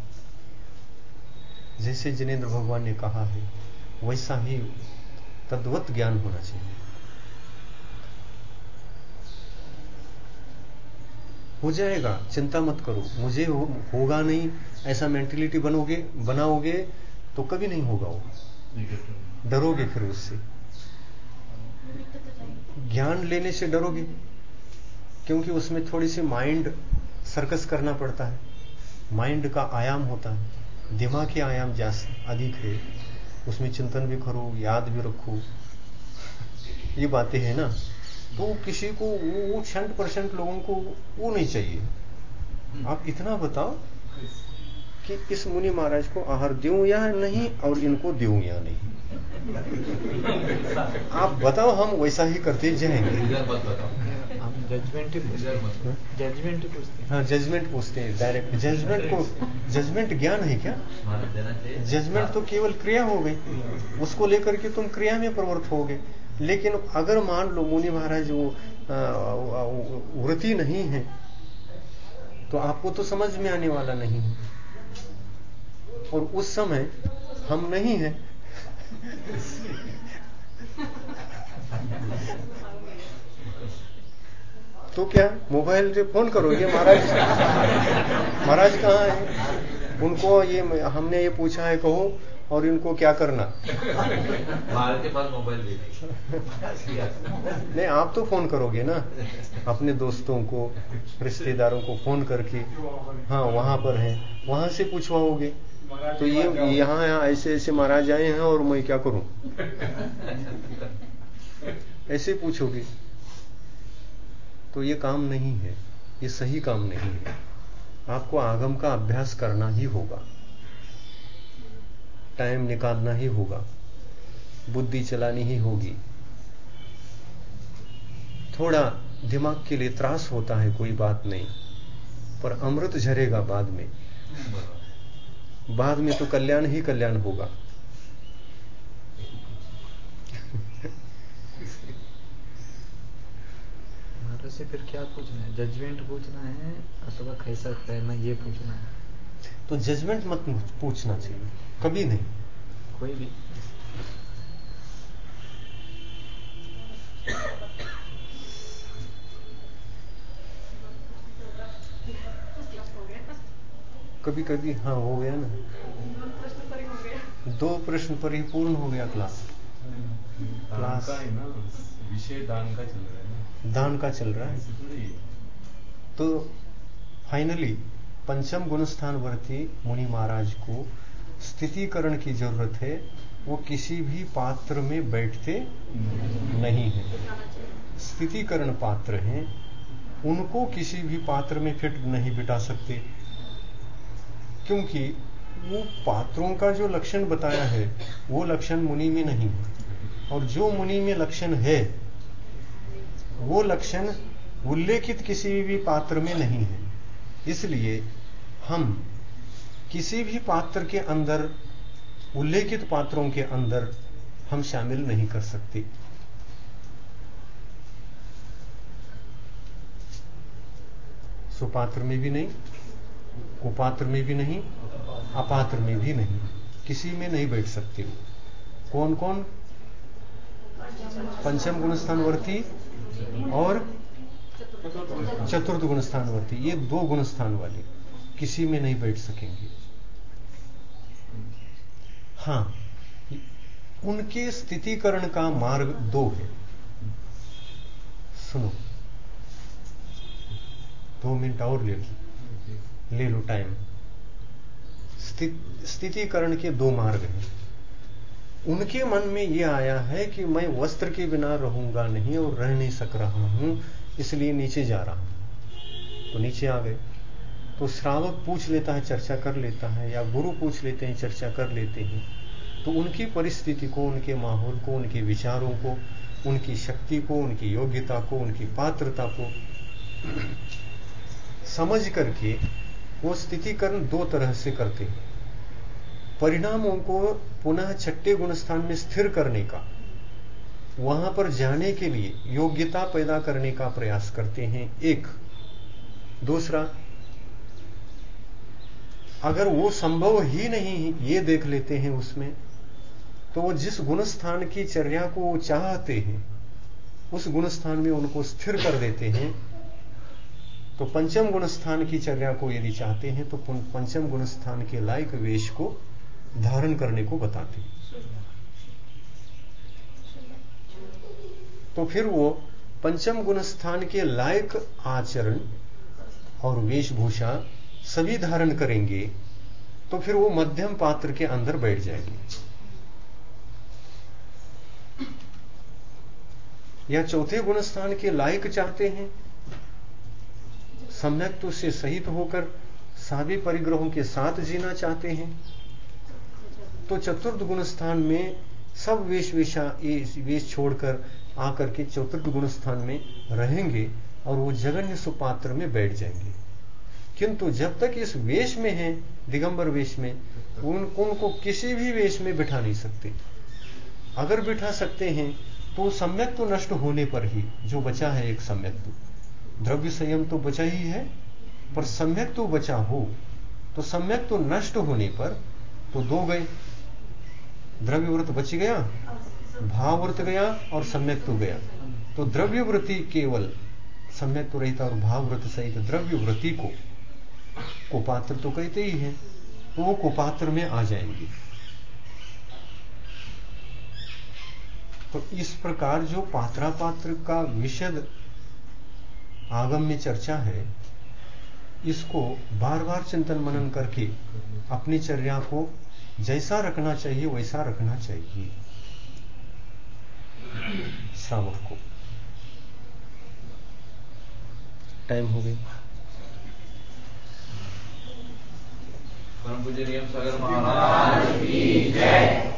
जैसे जिनेंद्र भगवान ने कहा है वैसा ही तद्वत ज्ञान होना चाहिए। हो जाएगा, चिंता मत करो, मुझे हो, होगा नहीं ऐसा मेंटेलिटी बनोगे बनाओगे तो कभी नहीं होगा। वो डरोगे, फिर उससे ज्ञान लेने से डरोगे, क्योंकि उसमें थोड़ी सी माइंड सर्कस करना पड़ता है, माइंड का आयाम होता है, दिमाग के आयाम ज्यादा अधिक है, उसमें चिंतन भी करो, याद भी रखो, ये बातें हैं ना। तो किसी को वो क्षण परसेंट लोगों को वो नहीं चाहिए। आप इतना बताओ कि इस मुनि महाराज को आहार दूं या नहीं, और इनको दूं या नहीं, आप बताओ, हम वैसा ही करते जाएंगे। हम जजमेंट ही जजमेंट ही पूछते हैं। हाँ, जजमेंट पूछते हैं, डायरेक्ट जजमेंट को। जजमेंट ज्ञान है क्या? जजमेंट तो केवल क्रिया हो गई, उसको लेकर के तुम क्रिया में प्रवृत्त होगे। लेकिन अगर मान लो मुनि महाराज वो वृत्ति नहीं है तो आपको तो समझ में आने वाला नहीं है, और उस समय हम नहीं हैं तो क्या मोबाइल से फोन करोगे, महाराज महाराज कहाँ है, उनको ये हमने ये पूछा है कहो, और इनको क्या करना। महाराज के पास मोबाइल भी नहीं, आप तो फोन करोगे ना अपने दोस्तों को, रिश्तेदारों को फोन करके, हाँ वहां पर है, वहां से पूछवाओगे। तो ये यहाँ यहाँ ऐसे ऐसे महाराज आए हैं और मैं क्या करूं, ऐसे पूछोगे। तो ये काम नहीं है, ये सही काम नहीं है। आपको आगम का अभ्यास करना ही होगा, टाइम निकालना ही होगा, बुद्धि चलानी ही होगी। थोड़ा दिमाग के लिए त्रास होता है, कोई बात नहीं, पर अमृत झरेगा बाद में, बाद में तो कल्याण ही कल्याण होगा। महाराज से फिर क्या पूछना है, जजमेंट पूछना है अथवा कैसा करना, ये पूछना है। तो जजमेंट मत पूछना चाहिए कभी नहीं, कोई भी। कभी कभी हाँ हो गया ना, दो प्रश्न पर ही पूर्ण हो गया क्लास। क्लास का है ना, विषय दान का चल रहा है ना, दान का चल रहा है। तो फाइनली पंचम गुणस्थानवर्ती मुनि महाराज को स्थितीकरण की जरूरत है। वो किसी भी पात्र में बैठते नहीं है, स्थितीकरण पात्र हैं, उनको किसी भी पात्र में फिट नहीं बिठा सकते, क्योंकि वो पात्रों का जो लक्षण बताया है वो लक्षण मुनि में नहीं है, और जो मुनि में लक्षण है वो लक्षण उल्लेखित किसी भी पात्र में नहीं है। इसलिए हम किसी भी पात्र के अंदर, उल्लेखित पात्रों के अंदर हम शामिल नहीं कर सकते। सुपात्र में भी नहीं, कुपात्र में भी नहीं, अपात्र में भी नहीं, किसी में नहीं बैठ सकते। कौन कौन? पंचम गुणस्थानवर्ती और चतुर्थ गुणस्थानवर्ती, ये दो गुणस्थान वाले किसी में नहीं बैठ सकेंगे। हाँ, उनके स्थितीकरण का मार्ग दो है। सुनो, दो मिनट और ले लो, ले लो टाइम। स्थितीकरण के दो मार्ग हैं। उनके मन में यह आया है कि मैं वस्त्र के बिना रहूंगा नहीं और रह नहीं सक रहा हूं, इसलिए नीचे जा रहा हूं। तो नीचे आ गए। तो श्रावक पूछ लेता है, चर्चा कर लेता है, या गुरु पूछ लेते हैं, चर्चा कर लेते हैं। तो उनकी परिस्थिति को, उनके माहौल को, उनके विचारों को, उनकी शक्ति को, उनकी योग्यता को, उनकी पात्रता को समझ करके वो स्थितीकरण दो तरह से करते हैं। परिणामों को पुनः छठे गुण स्थान में स्थिर करने का, वहां पर जाने के लिए योग्यता पैदा करने का प्रयास करते हैं, एक। दूसरा, अगर वो संभव ही नहीं ये देख लेते हैं उसमें, तो वो जिस गुणस्थान की चर्या को वो चाहते हैं उस गुणस्थान में उनको स्थिर कर देते हैं। तो पंचम गुणस्थान की चर्या को यदि चाहते हैं तो पंचम गुणस्थान के लायक वेश को धारण करने को बताते हैं। तो फिर वो पंचम गुणस्थान के लायक आचरण और वेशभूषा सभी धारण करेंगे, तो फिर वो मध्यम पात्र के अंदर बैठ जाएंगे। या चौथे गुणस्थान के लायक चाहते हैं, सम्यक्त्व से सहित होकर सभी परिग्रहों के साथ जीना चाहते हैं, तो चतुर्थ गुणस्थान में सब वेश वेशा वेश छोड़कर आकर के चतुर्थ गुणस्थान में रहेंगे और वो जगन्य सुपात्र में बैठ जाएंगे। किंतु जब तक इस वेश में है, दिगंबर वेश में, उनको उनको किसी भी वेश में बिठा नहीं सकते। अगर बिठा सकते हैं तो सम्यक्त्व नष्ट होने पर ही जो बचा है एक सम्यक्त्व, द्रव्य संयम तो बचा ही है, पर सम्यक्त्व बचा हो तो सम्यक्त्व नष्ट होने पर तो दो गए, द्रव्य व्रत बच गया, भाव व्रत गया और सम्यक्त्व गया। तो द्रव्य व्रति केवल सम्यक्त्व रहित और भाव व्रत सहित द्रव्य व्रति को कुपात्र तो कहते ही हैं, तो वो कुपात्र में आ जाएंगे। तो इस प्रकार जो पात्रापात्र का विशद आगम में चर्चा है, इसको बार बार चिंतन मनन करके अपनी चर्या को जैसा रखना चाहिए वैसा रखना चाहिए श्रावक को। टाइम हो गया। परम पूज्य नियम सागर महाराज की जय।